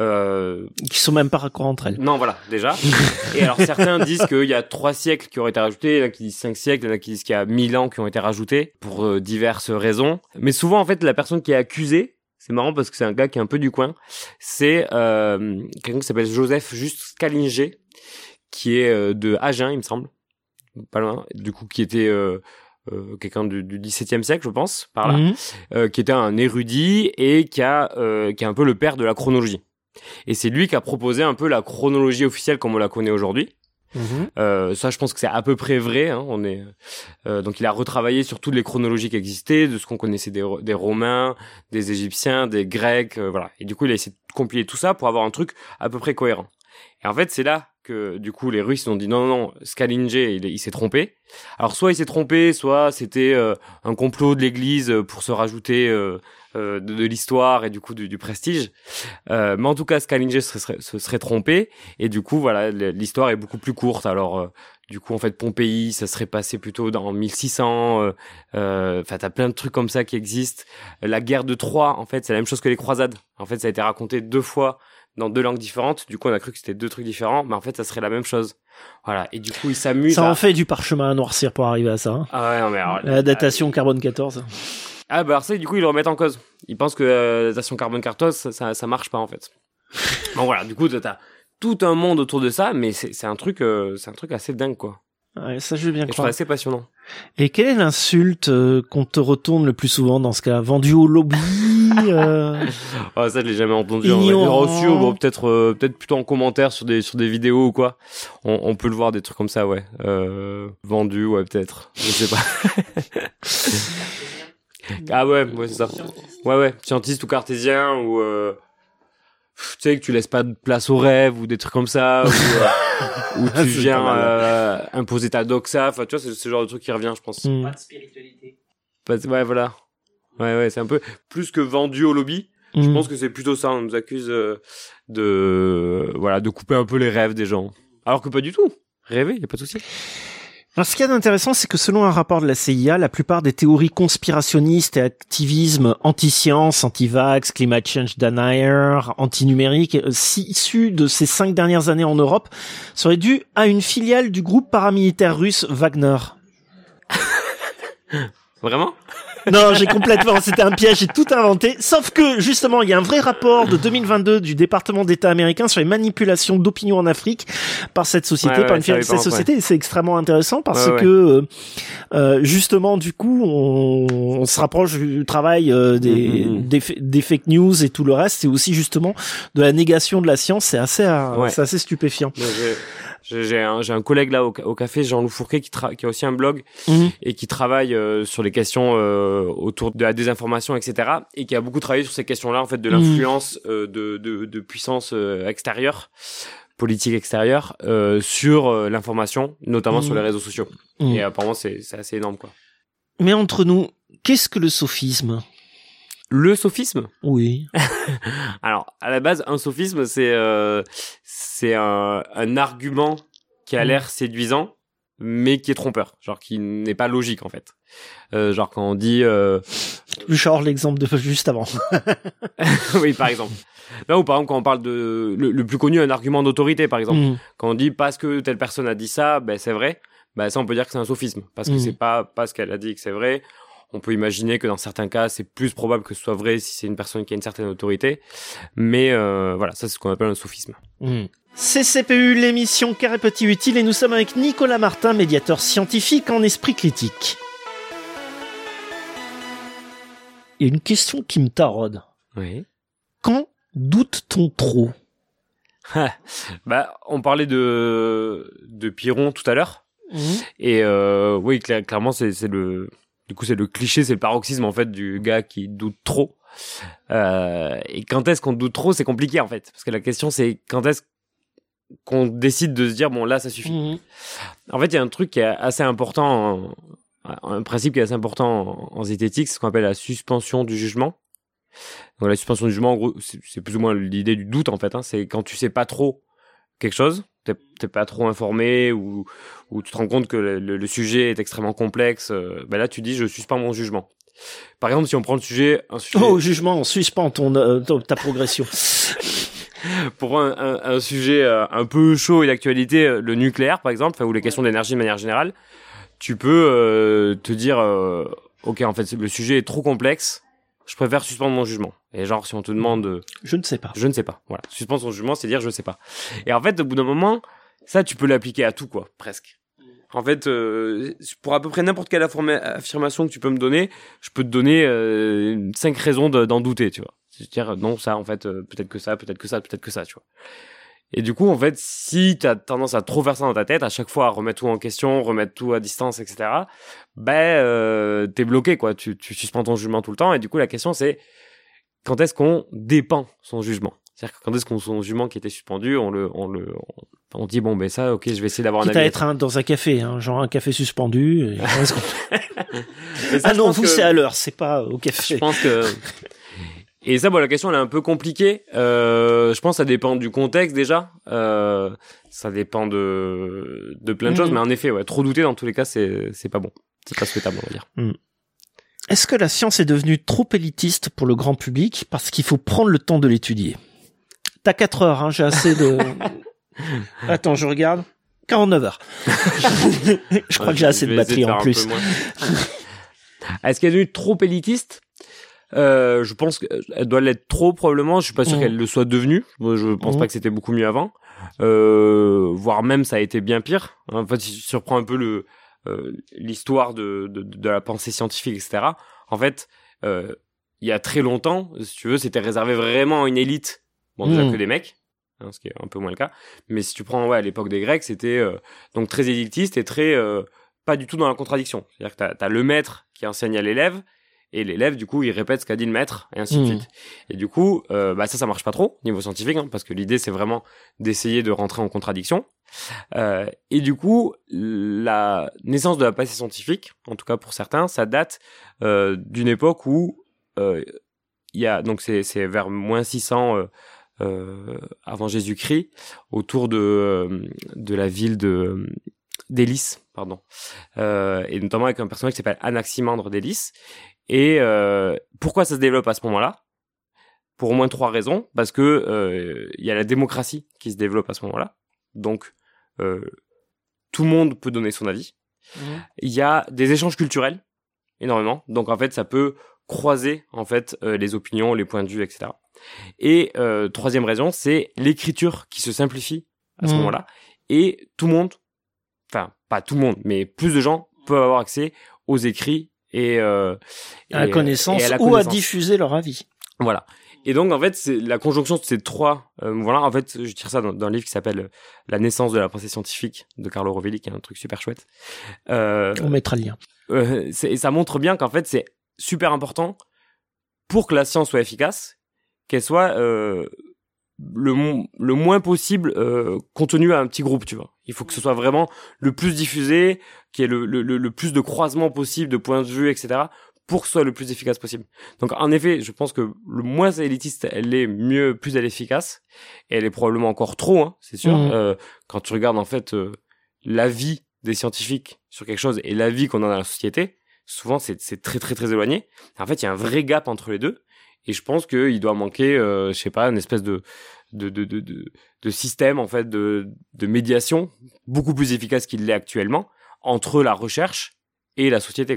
Euh, Qui sont même pas raccords entre elles. non, voilà, déjà. Et alors, certains disent qu'il y a trois siècles qui auraient été rajoutés, il y en a qui disent cinq siècles, il y en a qui disent qu'il y a mille ans qui ont été rajoutés pour euh, diverses raisons. Mais souvent, en fait, la personne qui est accusée, c'est marrant parce que c'est un gars qui est un peu du coin, c'est euh, quelqu'un qui s'appelle Joseph Just Scalinger, qui est euh, de Agen, il me semble, pas loin, du coup, qui était... Euh, Euh, quelqu'un du, du dix-septième siècle, je pense, par là, Mhm. euh, qui était un érudit et qui a, euh, qui est un peu le père de la chronologie. Et c'est lui qui a proposé un peu la chronologie officielle comme on la connaît aujourd'hui. Mhm. Euh, ça, je pense que c'est à peu près vrai. Hein, on est euh, donc il a retravaillé sur toutes les chronologies qui existaient, de ce qu'on connaissait des, des Romains, des Égyptiens, des Grecs, euh, voilà. Et du coup, il a essayé de compiler tout ça pour avoir un truc à peu près cohérent. Et en fait, c'est là que du coup les Russes ont dit non non non, Scalinger il, il s'est trompé. Alors soit il s'est trompé, soit c'était euh, un complot de l'Église pour se rajouter euh, euh, de, de l'histoire et du coup du, du prestige. Euh, mais en tout cas Scalinger se serait, se serait trompé et du coup voilà l'histoire est beaucoup plus courte. Alors euh, du coup en fait Pompéi ça serait passé plutôt dans mille six cents. Enfin euh, euh, t'as plein de trucs comme ça qui existent. La guerre de Troie en fait c'est la même chose que les croisades. En fait ça a été raconté deux fois dans deux langues différentes. Du coup, on a cru que c'était deux trucs différents, mais en fait, ça serait la même chose. Voilà. Et du coup, ils s'amusent. Ça à... en fait du parchemin à noircir pour arriver à ça. Hein. Ah ouais, non, mais alors, La datation carbone quatorze. Ah bah alors ça, du coup, ils le remettent en cause. Ils pensent que euh, la datation carbone quatorze, ça, ça, ça marche pas en fait. Bon voilà. Du coup, t'as tout un monde autour de ça, mais c'est, c'est un truc, euh, c'est un truc assez dingue quoi. Ouais, ça je veux bien Et je trouve croire. assez passionnant. Et quelle est l'insulte euh, qu'on te retourne le plus souvent dans ce cas? Vendu au lobby euh... Ah ça, je l'ai jamais entendu. Ignorant. Reçu, bon, peut-être, euh, peut-être plutôt en commentaire sur des sur des vidéos ou quoi. On, on peut le voir des trucs comme ça, ouais. Euh, vendu, ouais, peut-être. Je sais pas. Ah ouais, ouais, c'est ça. Ouais, ouais, scientiste ou cartésien ou euh, tu sais que tu laisses pas de place au rêve ou des trucs comme ça ou, euh, ou tu C'est viens pas mal. euh, imposer ta doxa. Enfin, tu vois, c'est ce genre de truc qui revient, je pense. hmm. Pas de spiritualité. Pas- Ouais, voilà. Ouais, ouais, c'est un peu plus que vendu au lobby. Je Hmm. pense que c'est plutôt ça. On nous accuse euh, de voilà de couper un peu les rêves des gens, alors que pas du tout. Rêver, y a pas de souci. Alors, ce qu'il y a d'intéressant, c'est que selon un rapport de la C I A, la plupart des théories conspirationnistes et activisme anti-science, anti-vax, climate change denier, anti-numérique, euh, si issus de ces cinq dernières années en Europe, seraient dues à une filiale du groupe paramilitaire russe Wagner. Vraiment? Non, j'ai complètement, c'était un piège, j'ai tout inventé. Sauf que, justement, il y a un vrai rapport de deux mille vingt-deux du département d'État américain sur les manipulations d'opinion en Afrique par cette société, Ouais, ouais, par une ça filiale de avait pas cette en- société. Et c'est extrêmement intéressant parce Ouais, ouais. que, euh, euh, justement, du coup, on, on se rapproche du travail euh, des, Mm, mm, mm. des, fa- des fake news et tout le reste. C'est aussi, justement, de la négation de la science. C'est assez, euh, Ouais. c'est assez stupéfiant. Moi, j'ai- J'ai j'ai un, j'ai un collègue là au, ca- au café, Jean-Loup Fourquet, qui, tra- qui a aussi un blog Mhm. et qui travaille euh, sur les questions euh, autour de la désinformation, et cetera. Et qui a beaucoup travaillé sur ces questions-là, en fait, de Mhm. l'influence euh, de, de, de puissance euh, extérieure, politique extérieure, euh, sur euh, l'information, notamment Mhm. sur les réseaux sociaux. Mhm. Et apparemment, c'est c'est assez énorme, quoi. Mais entre nous, qu'est-ce que le sophisme? Le sophisme. Oui. Alors, à la base, un sophisme, c'est euh, c'est un, un argument qui a Mm. l'air séduisant, mais qui est trompeur, genre qui n'est pas logique en fait. Euh, genre quand on dit, euh... Genre l'exemple de juste avant. oui, par exemple. Là, ou par exemple quand on parle de le, le plus connu, un argument d'autorité, par exemple. Mhm. Quand on dit parce que telle personne a dit ça, ben c'est vrai. Ben ça, on peut dire que c'est un sophisme parce que Mm. c'est pas parce qu'elle a dit que c'est vrai. On peut imaginer que dans certains cas, c'est plus probable que ce soit vrai si c'est une personne qui a une certaine autorité. Mais euh, voilà, ça c'est ce qu'on appelle un sophisme. Mmh. C'est C P U, l'émission Carré Petit Utile, et nous sommes avec Nicolas Martin, médiateur scientifique en esprit critique. Il y a une question qui me taraude. Oui. Quand doute-t-on trop ? Bah, on parlait de de Piron tout à l'heure. Mmh. Et euh, oui, cl- clairement, c'est, c'est le, du coup, c'est le cliché, c'est le paroxysme en fait du gars qui doute trop. Euh, et quand est-ce qu'on doute trop, c'est compliqué en fait, parce que la question c'est quand est-ce qu'on décide de se dire bon là ça suffit. Mmh. En fait, il y a un truc qui est assez important, en, un principe qui est assez important en, en zététique, c'est ce qu'on appelle la suspension du jugement. Donc la suspension du jugement, en gros, c'est, c'est plus ou moins l'idée du doute en fait. Hein, c'est quand tu sais pas trop quelque chose. T'es, t'es pas trop informé ou, ou tu te rends compte que le, le, le sujet est extrêmement complexe, euh, ben là tu dis je suspends mon jugement. Par exemple, si on prend le sujet, un sujet... Oh, jugement, on suspend ton, euh, ton, ta progression. Pour un, un, un sujet euh, un peu chaud et d'actualité, euh, le nucléaire par exemple, ou les questions d'énergie de manière générale, tu peux euh, te dire euh, ok en fait le sujet est trop complexe, je préfère suspendre mon jugement. Et genre, si on te demande... Euh, je ne sais pas. Je ne sais pas. Voilà. Suspendre son jugement, c'est dire je sais pas. Et en fait, au bout d'un moment, ça, tu peux l'appliquer à tout, quoi, presque. En fait, euh, pour à peu près n'importe quelle afforma- affirmation que tu peux me donner, je peux te donner euh, cinq raisons de, d'en douter, tu vois. C'est-à-dire, non, ça, en fait, euh, peut-être que ça, peut-être que ça, peut-être que ça, tu vois. Et du coup, en fait, si t'as tendance à trop faire ça dans ta tête, à chaque fois à remettre tout en question, remettre tout à distance, et cetera, ben, euh, t'es bloqué, quoi. Tu, tu suspends ton jugement tout le temps. Et du coup, la question, c'est quand est-ce qu'on dépend son jugement? C'est-à-dire que quand est-ce qu'on son jugement qui était suspendu, on le, on le, on, on dit bon, ben ça, ok, je vais essayer d'avoir Quitte un avis. à être un, dans un café, hein, genre un café suspendu. Et... ça, ah non, vous que... c'est à l'heure, c'est pas au café. Je pense que. Et ça, bon, la question, elle est un peu compliquée. Euh, je pense que ça dépend du contexte, déjà. Euh, ça dépend de, de plein de mmh. choses. Mais en effet, ouais, trop douter, dans tous les cas, c'est, c'est pas bon. C'est pas souhaitable, on va dire. Mmh. Est-ce que la science est devenue trop élitiste pour le grand public parce qu'il faut prendre le temps de l'étudier? T'as quatre heures, hein, j'ai assez de... Attends, je regarde. quarante-neuf heures. Je crois ouais, que j'ai assez de batterie en plus. Est-ce qu'elle est devenue trop élitiste? Euh, je pense qu'elle doit l'être trop probablement. Je suis pas sûr mmh. qu'elle le soit devenue. Je pense mmh. pas que c'était beaucoup mieux avant. Euh, voire même ça a été bien pire. En fait, si tu surprends un peu le euh, l'histoire de, de de la pensée scientifique, et cetera. En fait, euh, il y a très longtemps, si tu veux, c'était réservé vraiment à une élite. Bon, déjà mmh. que des mecs, hein, ce qui est un peu moins le cas. Mais si tu prends ouais à l'époque des Grecs, c'était euh, donc très élitiste et très euh, pas du tout dans la contradiction. C'est-à-dire que t'as, t'as le maître qui enseigne à l'élève. Et l'élève, du coup, il répète ce qu'a dit le maître, et ainsi de mmh. suite. Et du coup, euh, bah ça, ça marche pas trop, niveau scientifique, hein, parce que l'idée, c'est vraiment d'essayer de rentrer en contradiction. Euh, et du coup, la naissance de la pensée scientifique, en tout cas pour certains, ça date euh, d'une époque où euh, il y a, donc c'est, c'est vers moins six cents euh, euh, avant Jésus-Christ, autour de euh, de la ville de d'Élis, pardon, euh, et notamment avec un personnage qui s'appelle Anaximandre d'Élis. Et euh, pourquoi ça se développe à ce moment-là? Pour au moins trois raisons. Parce que euh, y a la démocratie qui se développe à ce moment-là. Donc, euh, tout le monde peut donner son avis. Mmh. Il y a des échanges culturels, énormément. Donc, en fait, ça peut croiser en fait euh, les opinions, les points de vue, et cetera. Et euh, troisième raison, c'est l'écriture qui se simplifie à ce mmh. moment-là. Et tout le monde, enfin, pas tout le monde, mais plus de gens peuvent avoir accès aux écrits et, euh, à la et, connaissance et à la ou connaissance. À diffuser leur avis. Voilà. Et donc en fait, c'est la conjonction de ces trois. Euh, voilà. En fait, je tire ça dans, dans un livre qui s'appelle La naissance de la pensée scientifique de Carlo Rovelli, qui est un truc super chouette. Euh, On mettra le lien. Euh, c'est, et ça montre bien qu'en fait, c'est super important pour que la science soit efficace, qu'elle soit euh, le le moins possible euh, contenue à un petit groupe, tu vois. Il faut que ce soit vraiment le plus diffusé, qu'il y ait le, le, le plus de croisements possible, de points de vue, et cetera, pour que ce soit le plus efficace possible. Donc, en effet, je pense que le moins élitiste elle est, mieux, plus elle est efficace. Et elle est probablement encore trop, hein, c'est sûr. Mmh. Euh, quand tu regardes, en fait, euh, l'avis des scientifiques sur quelque chose et l'avis qu'on a dans la société, souvent, c'est, c'est très, très, très éloigné. En fait, il y a un vrai gap entre les deux. Et je pense qu'il doit manquer, euh, je sais pas, une espèce de de de de de, de système en fait de de médiation beaucoup plus efficace qu'il l'est actuellement entre la recherche et la société, quoi.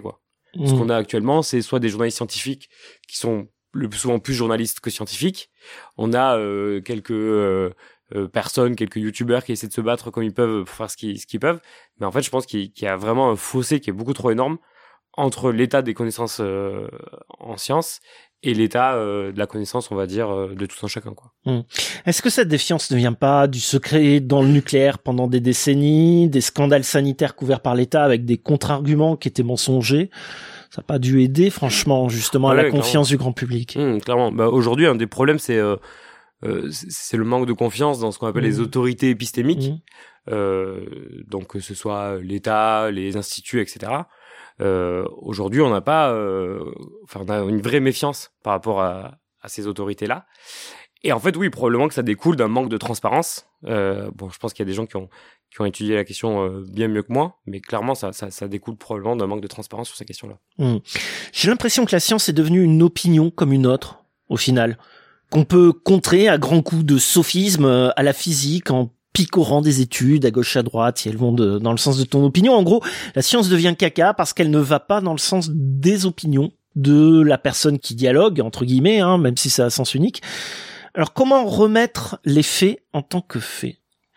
Mmh. Ce qu'on a actuellement, c'est soit des journalistes scientifiques qui sont le plus souvent plus journalistes que scientifiques. On a euh, quelques euh, euh, personnes, quelques youtubeurs qui essaient de se battre comme ils peuvent pour faire ce qu'ils, ce qu'ils peuvent. Mais en fait, je pense qu'il, qu'il y a vraiment un fossé qui est beaucoup trop énorme entre l'état des connaissances euh, en sciences et l'état euh, de la connaissance, on va dire, euh, de tout un chacun, quoi. Mmh. Est-ce que cette défiance ne vient pas du secret dans le nucléaire pendant des décennies, des scandales sanitaires couverts par l'État avec des contre-arguments qui étaient mensongers? Ça n'a pas dû aider, franchement, justement, à ouais, la clairement. confiance du grand public. Mmh, clairement. Bah, aujourd'hui, un des problèmes, c'est, euh, euh, c'est le manque de confiance dans ce qu'on appelle mmh. les autorités épistémiques. Mmh. Euh, donc, que ce soit l'État, les instituts, et cetera. Euh, aujourd'hui, on n'a pas, euh, enfin, on a une vraie méfiance par rapport à, à ces autorités-là. Et en fait, oui, probablement que ça découle d'un manque de transparence. Euh, bon, je pense qu'il y a des gens qui ont qui ont étudié la question euh, bien mieux que moi, mais clairement, ça, ça, ça découle probablement d'un manque de transparence sur ces questions-là. Mmh. J'ai l'impression que la science est devenue une opinion comme une autre, au final, qu'on peut contrer à grands coups de sophisme à la physique, en picorant des études à gauche à droite, si elles vont de, dans le sens de ton opinion. En gros, la science devient caca parce qu'elle ne va pas dans le sens des opinions de la personne qui dialogue, entre guillemets, hein, même si c'est à sens unique. Alors, comment remettre les faits en tant que faits?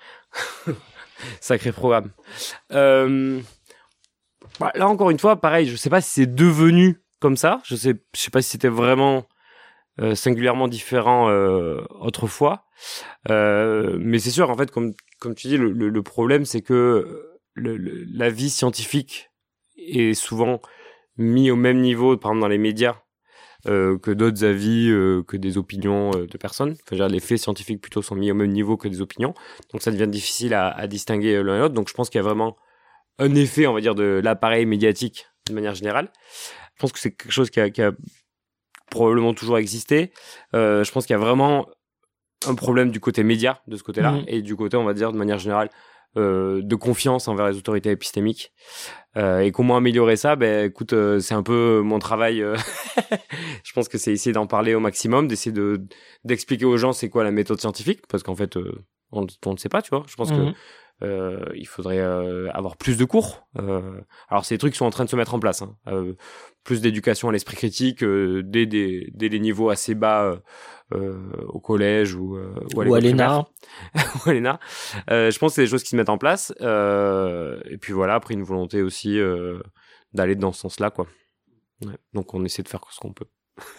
Sacré programme. Euh... Bah, là, encore une fois, pareil, je sais pas si c'est devenu comme ça. Je sais, je sais pas si c'était vraiment euh, singulièrement différent euh, autrefois. Euh, mais c'est sûr, en fait, comme, comme tu dis, le, le, le problème, c'est que le, le, la vie scientifique est souvent mis au même niveau, par exemple, dans les médias, Euh, que d'autres avis, euh, que des opinions euh, de personnes. Enfin, je veux dire, les faits scientifiques plutôt sont mis au même niveau que des opinions. Donc ça devient difficile à, à distinguer l'un et l'autre. Donc je pense qu'il y a vraiment un effet, on va dire, de l'appareil médiatique de manière générale. Je pense que c'est quelque chose qui a, qui a probablement toujours existé. Euh, je pense qu'il y a vraiment un problème du côté média, de ce côté-là, mmh. et du côté, on va dire, de manière générale, euh, de confiance envers les autorités épistémiques. Euh, et comment améliorer ça? Ben, écoute, euh, c'est un peu mon travail. Euh je pense que c'est essayer d'en parler au maximum, d'essayer de d'expliquer aux gens c'est quoi la méthode scientifique, parce qu'en fait, euh, on on ne sait pas, tu vois. Je pense mmh. que euh, il faudrait euh, avoir plus de cours. Euh, alors, c'est des trucs qui sont en train de se mettre en place. Hein. Euh, plus d'éducation à l'esprit critique euh, dès des dès les niveaux assez bas. Euh, Euh, au collège ou, euh, ou à l'ENA. ou à l'ENA. Euh, je pense que c'est des choses qui se mettent en place. Euh, et puis voilà, après une volonté aussi euh, d'aller dans ce sens-là, quoi. Ouais. Donc on essaie de faire ce qu'on peut.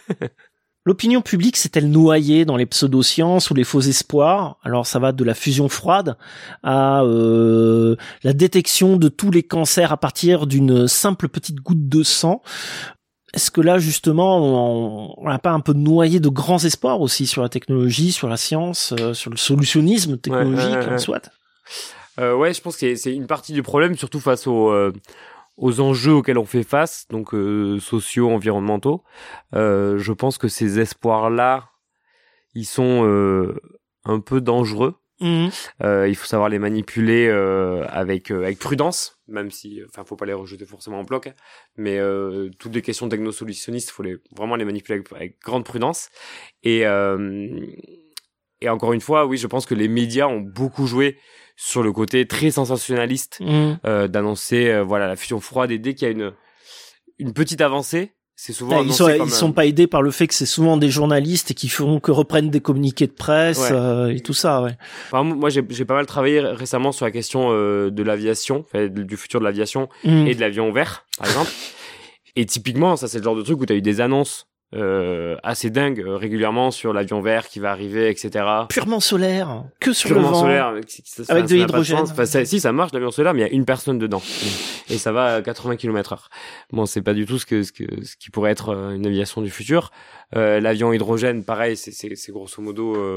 L'opinion publique s'est-elle noyée dans les pseudosciences ou les faux espoirs? Alors ça va de la fusion froide à euh, la détection de tous les cancers à partir d'une simple petite goutte de sang. Est-ce que là, justement, on n'a pas un peu noyé de grands espoirs aussi sur la technologie, sur la science, euh, sur le solutionnisme technologique, ouais, ouais, ouais. en soit? euh, Ouais, je pense que c'est, c'est une partie du problème, surtout face aux, euh, aux enjeux auxquels on fait face, donc euh, sociaux, environnementaux. Euh, je pense que ces espoirs-là, ils sont euh, un peu dangereux. Mmh. Euh, il faut savoir les manipuler euh, avec euh, avec prudence, même si, enfin, faut pas les rejeter forcément en bloc. Hein, mais euh, toutes les questions technosolutionnistes, faut les vraiment les manipuler avec, avec grande prudence. Et euh, et encore une fois, oui, je pense que les médias ont beaucoup joué sur le côté très sensationnaliste mmh. euh, d'annoncer, euh, voilà, la fusion froide. Et dès qu'il y a une une petite avancée, c'est souvent ils sont ils sont un... pas aidés par le fait que c'est souvent des journalistes qui font que reprennent des communiqués de presse ouais. euh, et tout ça ouais. Enfin, moi j'ai j'ai pas mal travaillé récemment sur la question euh, de l'aviation, enfin, du futur de l'aviation mmh. et de l'avion vert par exemple. Et typiquement ça c'est le genre de truc où tu as eu des annonces euh, assez dingues euh, régulièrement sur l'avion vert qui va arriver, et cetera. Purement solaire, que sur Purement le vent, solaire, ça, ça, avec ça, de ça l'hydrogène. Enfin, ça, si ça marche l'avion solaire, mais il y a une personne dedans et ça va à quatre-vingts kilomètres heure. Bon, c'est pas du tout ce que ce que ce qui pourrait être une aviation du futur. Euh, l'avion hydrogène, pareil, c'est c'est c'est grosso modo. Euh,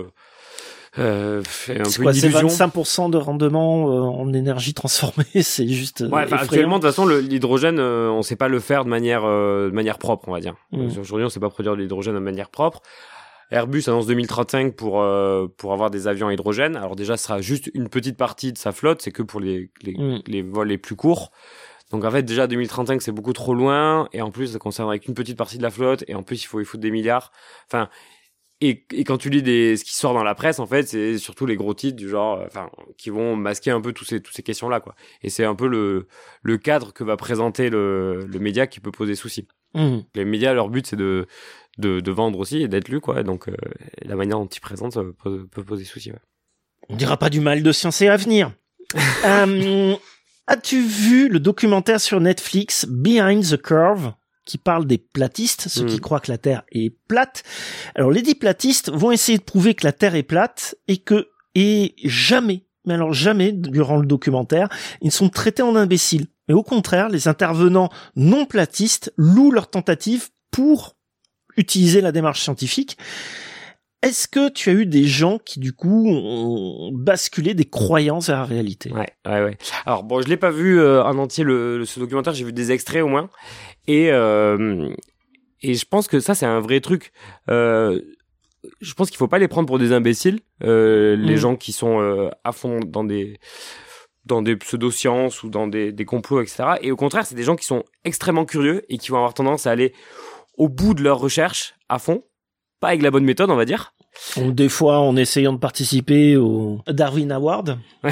Euh, un c'est peu quoi, une c'est illusion. vingt-cinq pour cent de rendement euh, en énergie transformée, c'est juste euh, ouais, actuellement, de toute façon, le, l'hydrogène, euh, on sait pas le faire de manière, euh, de manière propre, on va dire. Mmh. Aujourd'hui, on sait pas produire de l'hydrogène de manière propre. Airbus annonce deux mille trente-cinq pour euh, pour avoir des avions à hydrogène. Alors déjà, ce sera juste une petite partie de sa flotte, c'est que pour les les, mmh. les vols les plus courts. Donc en fait, déjà deux mille trente-cinq, c'est beaucoup trop loin, et en plus, ça concernerait qu'une petite partie de la flotte, et en plus, il faut y foutre des milliards. Enfin, Et, et quand tu lis des, ce qui sort dans la presse, en fait, c'est surtout les gros titres du genre, enfin, qui vont masquer un peu tous ces, toutes ces questions-là, quoi. Et c'est un peu le, le cadre que va présenter le, le média qui peut poser souci. Mmh. Les médias, leur but, c'est de, de, de vendre aussi et d'être lu, quoi. Donc, euh, la manière dont ils présentent, ça peut, peut poser souci, ouais. On dira pas du mal de Science et Avenir. euh, as-tu vu le documentaire sur Netflix, Behind the Curve, qui parle des platistes, ceux mmh. qui croient que la Terre est plate. Alors, les dix platistes vont essayer de prouver que la Terre est plate et que, et jamais, mais alors jamais, durant le documentaire, ils sont traités en imbéciles. Mais au contraire, les intervenants non platistes louent leurs tentatives pour utiliser la démarche scientifique. Est-ce que tu as eu des gens qui, du coup, ont basculé des croyances vers la réalité? Ouais, ouais, ouais. Alors, bon, je l'ai pas vu euh, en entier, le, ce documentaire, j'ai vu des extraits au moins. Et, euh, et je pense que ça, c'est un vrai truc. Euh, je pense qu'il faut pas les prendre pour des imbéciles, euh, les mmh. gens qui sont euh, à fond dans des, dans des pseudo-sciences ou dans des, des complots, et cetera. Et au contraire, c'est des gens qui sont extrêmement curieux et qui vont avoir tendance à aller au bout de leurs recherches à fond. Pas avec la bonne méthode, on va dire. Ou des fois en essayant de participer au Darwin Award. Ouais.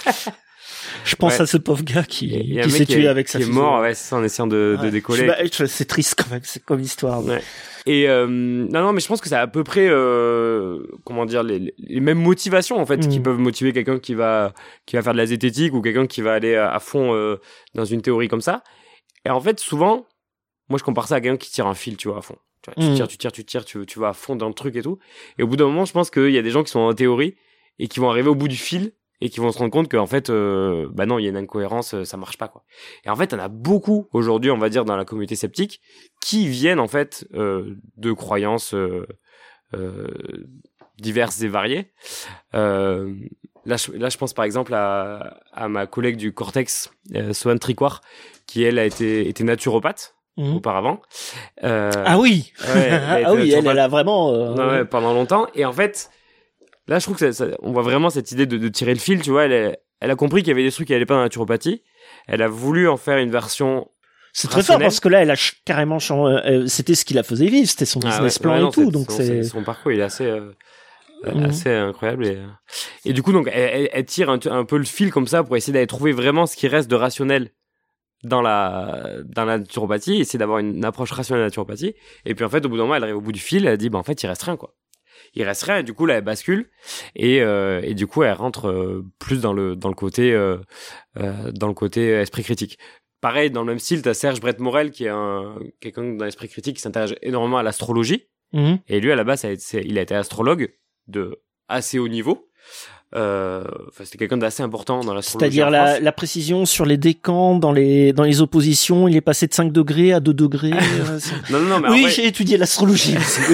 Je pense ouais. à ce pauvre gars qui, qui s'est tué avec sa fille. Qui est mort, ouais, c'est ça, en essayant de, ouais. de décoller. Bah, c'est triste quand même, c'est comme histoire. Ouais. Et euh, non, non, mais je pense que c'est à peu près, euh, comment dire, les, les mêmes motivations en fait, mmh. qui peuvent motiver quelqu'un qui va, qui va faire de la zététique ou quelqu'un qui va aller à, à fond euh, dans une théorie comme ça. Et en fait, souvent, moi je compare ça à quelqu'un qui tire un fil, tu vois, à fond. Tu, vois, tu mmh. tires, tu tires, tu tires, tu, tu vas à fond dans le truc et tout. Et au bout d'un moment, je pense qu'il y a des gens qui sont en théorie et qui vont arriver au bout du fil et qui vont se rendre compte qu'en fait, euh, bah non, il y a une incohérence, ça marche pas, quoi. Et en fait, on a beaucoup aujourd'hui, on va dire, dans la communauté sceptique, qui viennent en fait euh, de croyances euh, euh, diverses et variées. Euh, là, je, là, je pense par exemple à, à ma collègue du Cortex, euh, Soane Tricoire, qui elle a été était naturopathe. Mmh. Auparavant. Euh, ah oui. Ouais, elle ah oui, elle, elle a vraiment. Euh... Ouais, ouais, pendant longtemps. Et en fait, là, je trouve que ça, ça, on voit vraiment cette idée de, de tirer le fil. Tu vois, elle, est, elle a compris qu'il y avait des trucs qui allaient pas dans la naturopathie. Elle a voulu en faire une version. C'est très fort parce que là, elle a ch- carrément changé. Euh, c'était ce qui la faisait vivre, c'était son business ah ouais, plan ouais, non, et tout. Donc son, c'est son parcours, il est assez. Euh... Mmh. assez incroyable et, et du coup donc elle, elle, elle tire un, un peu le fil comme ça pour essayer d'aller trouver vraiment ce qui reste de rationnel dans la dans la naturopathie, essayer d'avoir une approche rationnelle de la naturopathie. Et puis en fait au bout d'un moment elle arrive au bout du fil, elle dit bah en fait il reste rien quoi il reste rien et du coup là elle bascule et euh, et du coup elle rentre euh, plus dans le dans le côté euh, euh, dans le côté esprit critique. Pareil, dans le même style, t'as Serge Brett-Morel qui est un quelqu'un dans l'esprit critique qui s'intéresse énormément à l'astrologie. Mmh. Et lui à la base ça a été, il a été astrologue de assez haut niveau. Euh, enfin, c'était quelqu'un d'assez important dans l'astrologie. C'est-à-dire la, la précision sur les décans, dans les dans les oppositions, il est passé de cinq degrés à deux degrés. non, non, non, mais oui, vrai... j'ai étudié l'astrologie.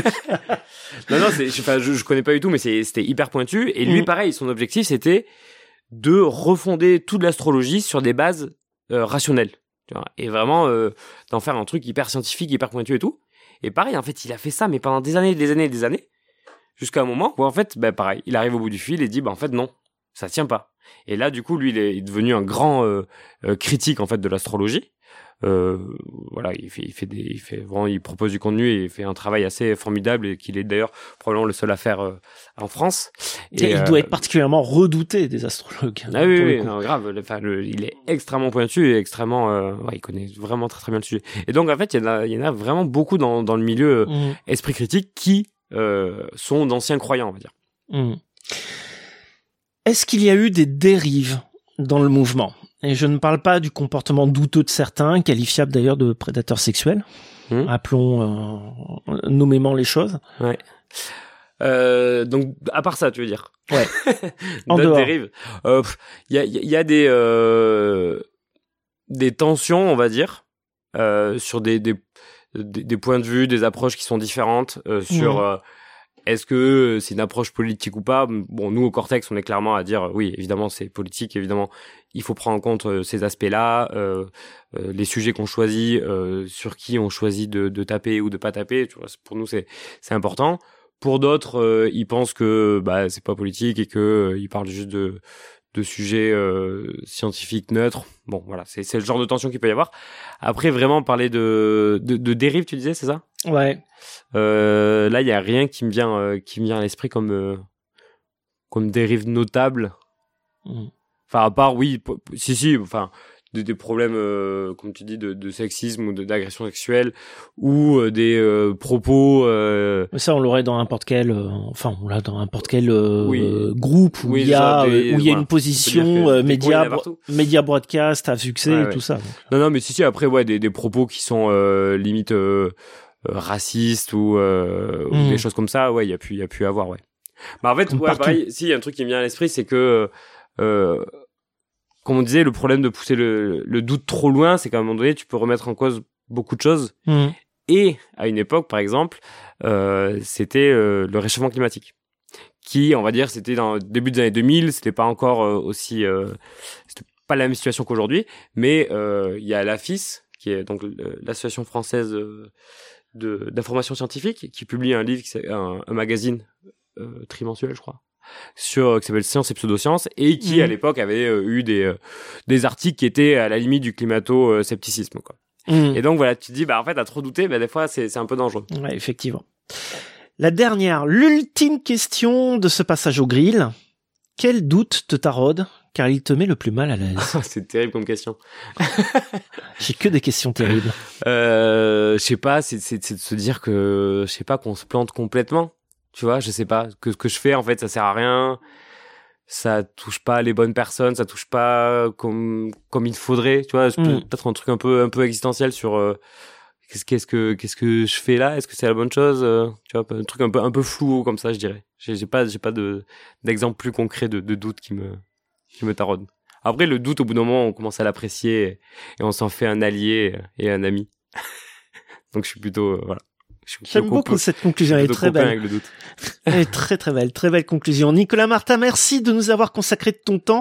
non, non, c'est, enfin, je, je connais pas du tout, mais c'est, c'était hyper pointu. Et lui, mmh. pareil, son objectif, c'était de refonder toute l'astrologie sur des bases euh, rationnelles. Tu vois, et vraiment euh, d'en faire un truc hyper scientifique, hyper pointu et tout. Et pareil, en fait, il a fait ça, mais pendant des années, des années, des années. Jusqu'à un moment où en fait, ben pareil, il arrive au bout du fil et dit bah en fait non, ça tient pas. Et là du coup lui il est devenu un grand euh, euh, critique en fait de l'astrologie. Euh, voilà, il fait il fait des il fait vraiment il propose du contenu et il fait un travail assez formidable et qu'il est d'ailleurs probablement le seul à faire euh, en France. Et, et il euh, doit être particulièrement redouté des astrologues. Ah oui oui, non, grave, enfin le, il est extrêmement pointu et extrêmement euh, ouais, il connaît vraiment très très bien le sujet. Et donc en fait, il y en a il y en a vraiment beaucoup dans dans le milieu mmh. esprit critique qui Euh, sont d'anciens croyants, on va dire. Mmh. Est-ce qu'il y a eu des dérives dans le mouvement ? Et je ne parle pas du comportement douteux de certains, qualifiable d'ailleurs de prédateurs sexuels. Mmh. Appelons euh, nommément les choses. Ouais. Euh, donc, à part ça, tu veux dire ? Ouais. En D'autres dehors. dérives. Il euh, y a, y a des euh, des tensions, on va dire, euh, sur des, des Des, des points de vue, des approches qui sont différentes euh, sur mmh. euh, est-ce que c'est une approche politique ou pas. Bon, nous au Cortex, on est clairement à dire oui, évidemment c'est politique, évidemment il faut prendre en compte euh, ces aspects-là, euh, euh, les sujets qu'on choisit, euh, sur qui on choisit de, de taper ou de pas taper. Tu vois, pour nous c'est c'est important. Pour d'autres, euh, ils pensent que bah c'est pas politique et que euh, ils parlent juste de de sujets euh, scientifiques neutres. Bon, voilà, c'est c'est le genre de tension qu'il peut y avoir. Après, vraiment parler de de, de dérive, tu disais, c'est ça? Ouais. Euh, là, il y a rien qui me vient euh, qui me vient à l'esprit comme euh, comme dérive notable. Mmh. Enfin, à part, oui, p- p- si, si, enfin, des, des problèmes, euh, comme tu dis, de, de sexisme ou de- d'agression sexuelle, ou euh, des euh, propos... Euh... Mais ça, on l'aurait dans n'importe quel, euh, enfin, on l'a dans n'importe quel euh, Oui. groupe où Oui, il y a, genre des- où il y a voilà. une position que euh, des média, points, il y en a bro- partout. média broadcast à succès Ouais, et ouais. tout ça. Donc. Non, non, mais si, si, après, ouais, des, des propos qui sont euh, limite euh, euh, racistes ou, euh, ou Mm. des choses comme ça, ouais, il y a pu, il y a pu avoir, ouais. Bah, en fait, Comme ouais, partout. pareil, si, il y a un truc qui me vient à l'esprit, c'est que... Euh, comme on disait, le problème de pousser le, le doute trop loin, c'est qu'à un moment donné, tu peux remettre en cause beaucoup de choses. Mm. Et à une époque, par exemple, euh, c'était euh, le réchauffement climatique, qui, on va dire, c'était dans le début des années deux mille, c'était pas encore euh, aussi, euh, c'était pas la même situation qu'aujourd'hui, mais euh, il y a l'A F I S, qui est donc euh, l'association française euh, de d'information scientifique, qui publie un livre, qui s'appelle- un, un magazine euh, trimensuel, je crois, sur qui s'appelle Science et pseudosciences, et qui Mhm. à l'époque avait euh, eu des euh, des articles qui étaient à la limite du climato-scepticisme, quoi. Mm. Et donc voilà, tu te dis, bah en fait, à trop douter, bah des fois c'est c'est un peu dangereux. Ouais, effectivement. La dernière, l'ultime question de ce passage au grill. Quel doute te taraude, car il te met le plus mal à l'aise? C'est terrible comme question. J'ai que des questions terribles. Euh, je sais pas, c'est c'est c'est de se dire que je sais pas qu'on se plante complètement. Tu vois, je sais pas que ce que je fais en fait, ça sert à rien. Ça touche pas les bonnes personnes, ça touche pas comme comme il faudrait, tu vois, c'est Mm. peut-être un truc un peu un peu existentiel sur euh, qu'est-ce qu'est-ce que qu'est-ce que je fais là, est-ce que c'est la bonne chose, euh, tu vois, un truc un peu un peu flou comme ça, je dirais. J'ai j'ai pas j'ai pas de d'exemple plus concret de de doute qui me qui me taraude. Après le doute, au bout d'un moment, on commence à l'apprécier et, et on s'en fait un allié et un ami. Donc je suis plutôt euh, voilà. Je suis J'aime plutôt beaucoup copain- cette conclusion, je elle suis est plutôt très copain belle. avec le doute. Elle est très très belle, très belle conclusion. Nicolas Martin, merci de nous avoir consacré de ton temps.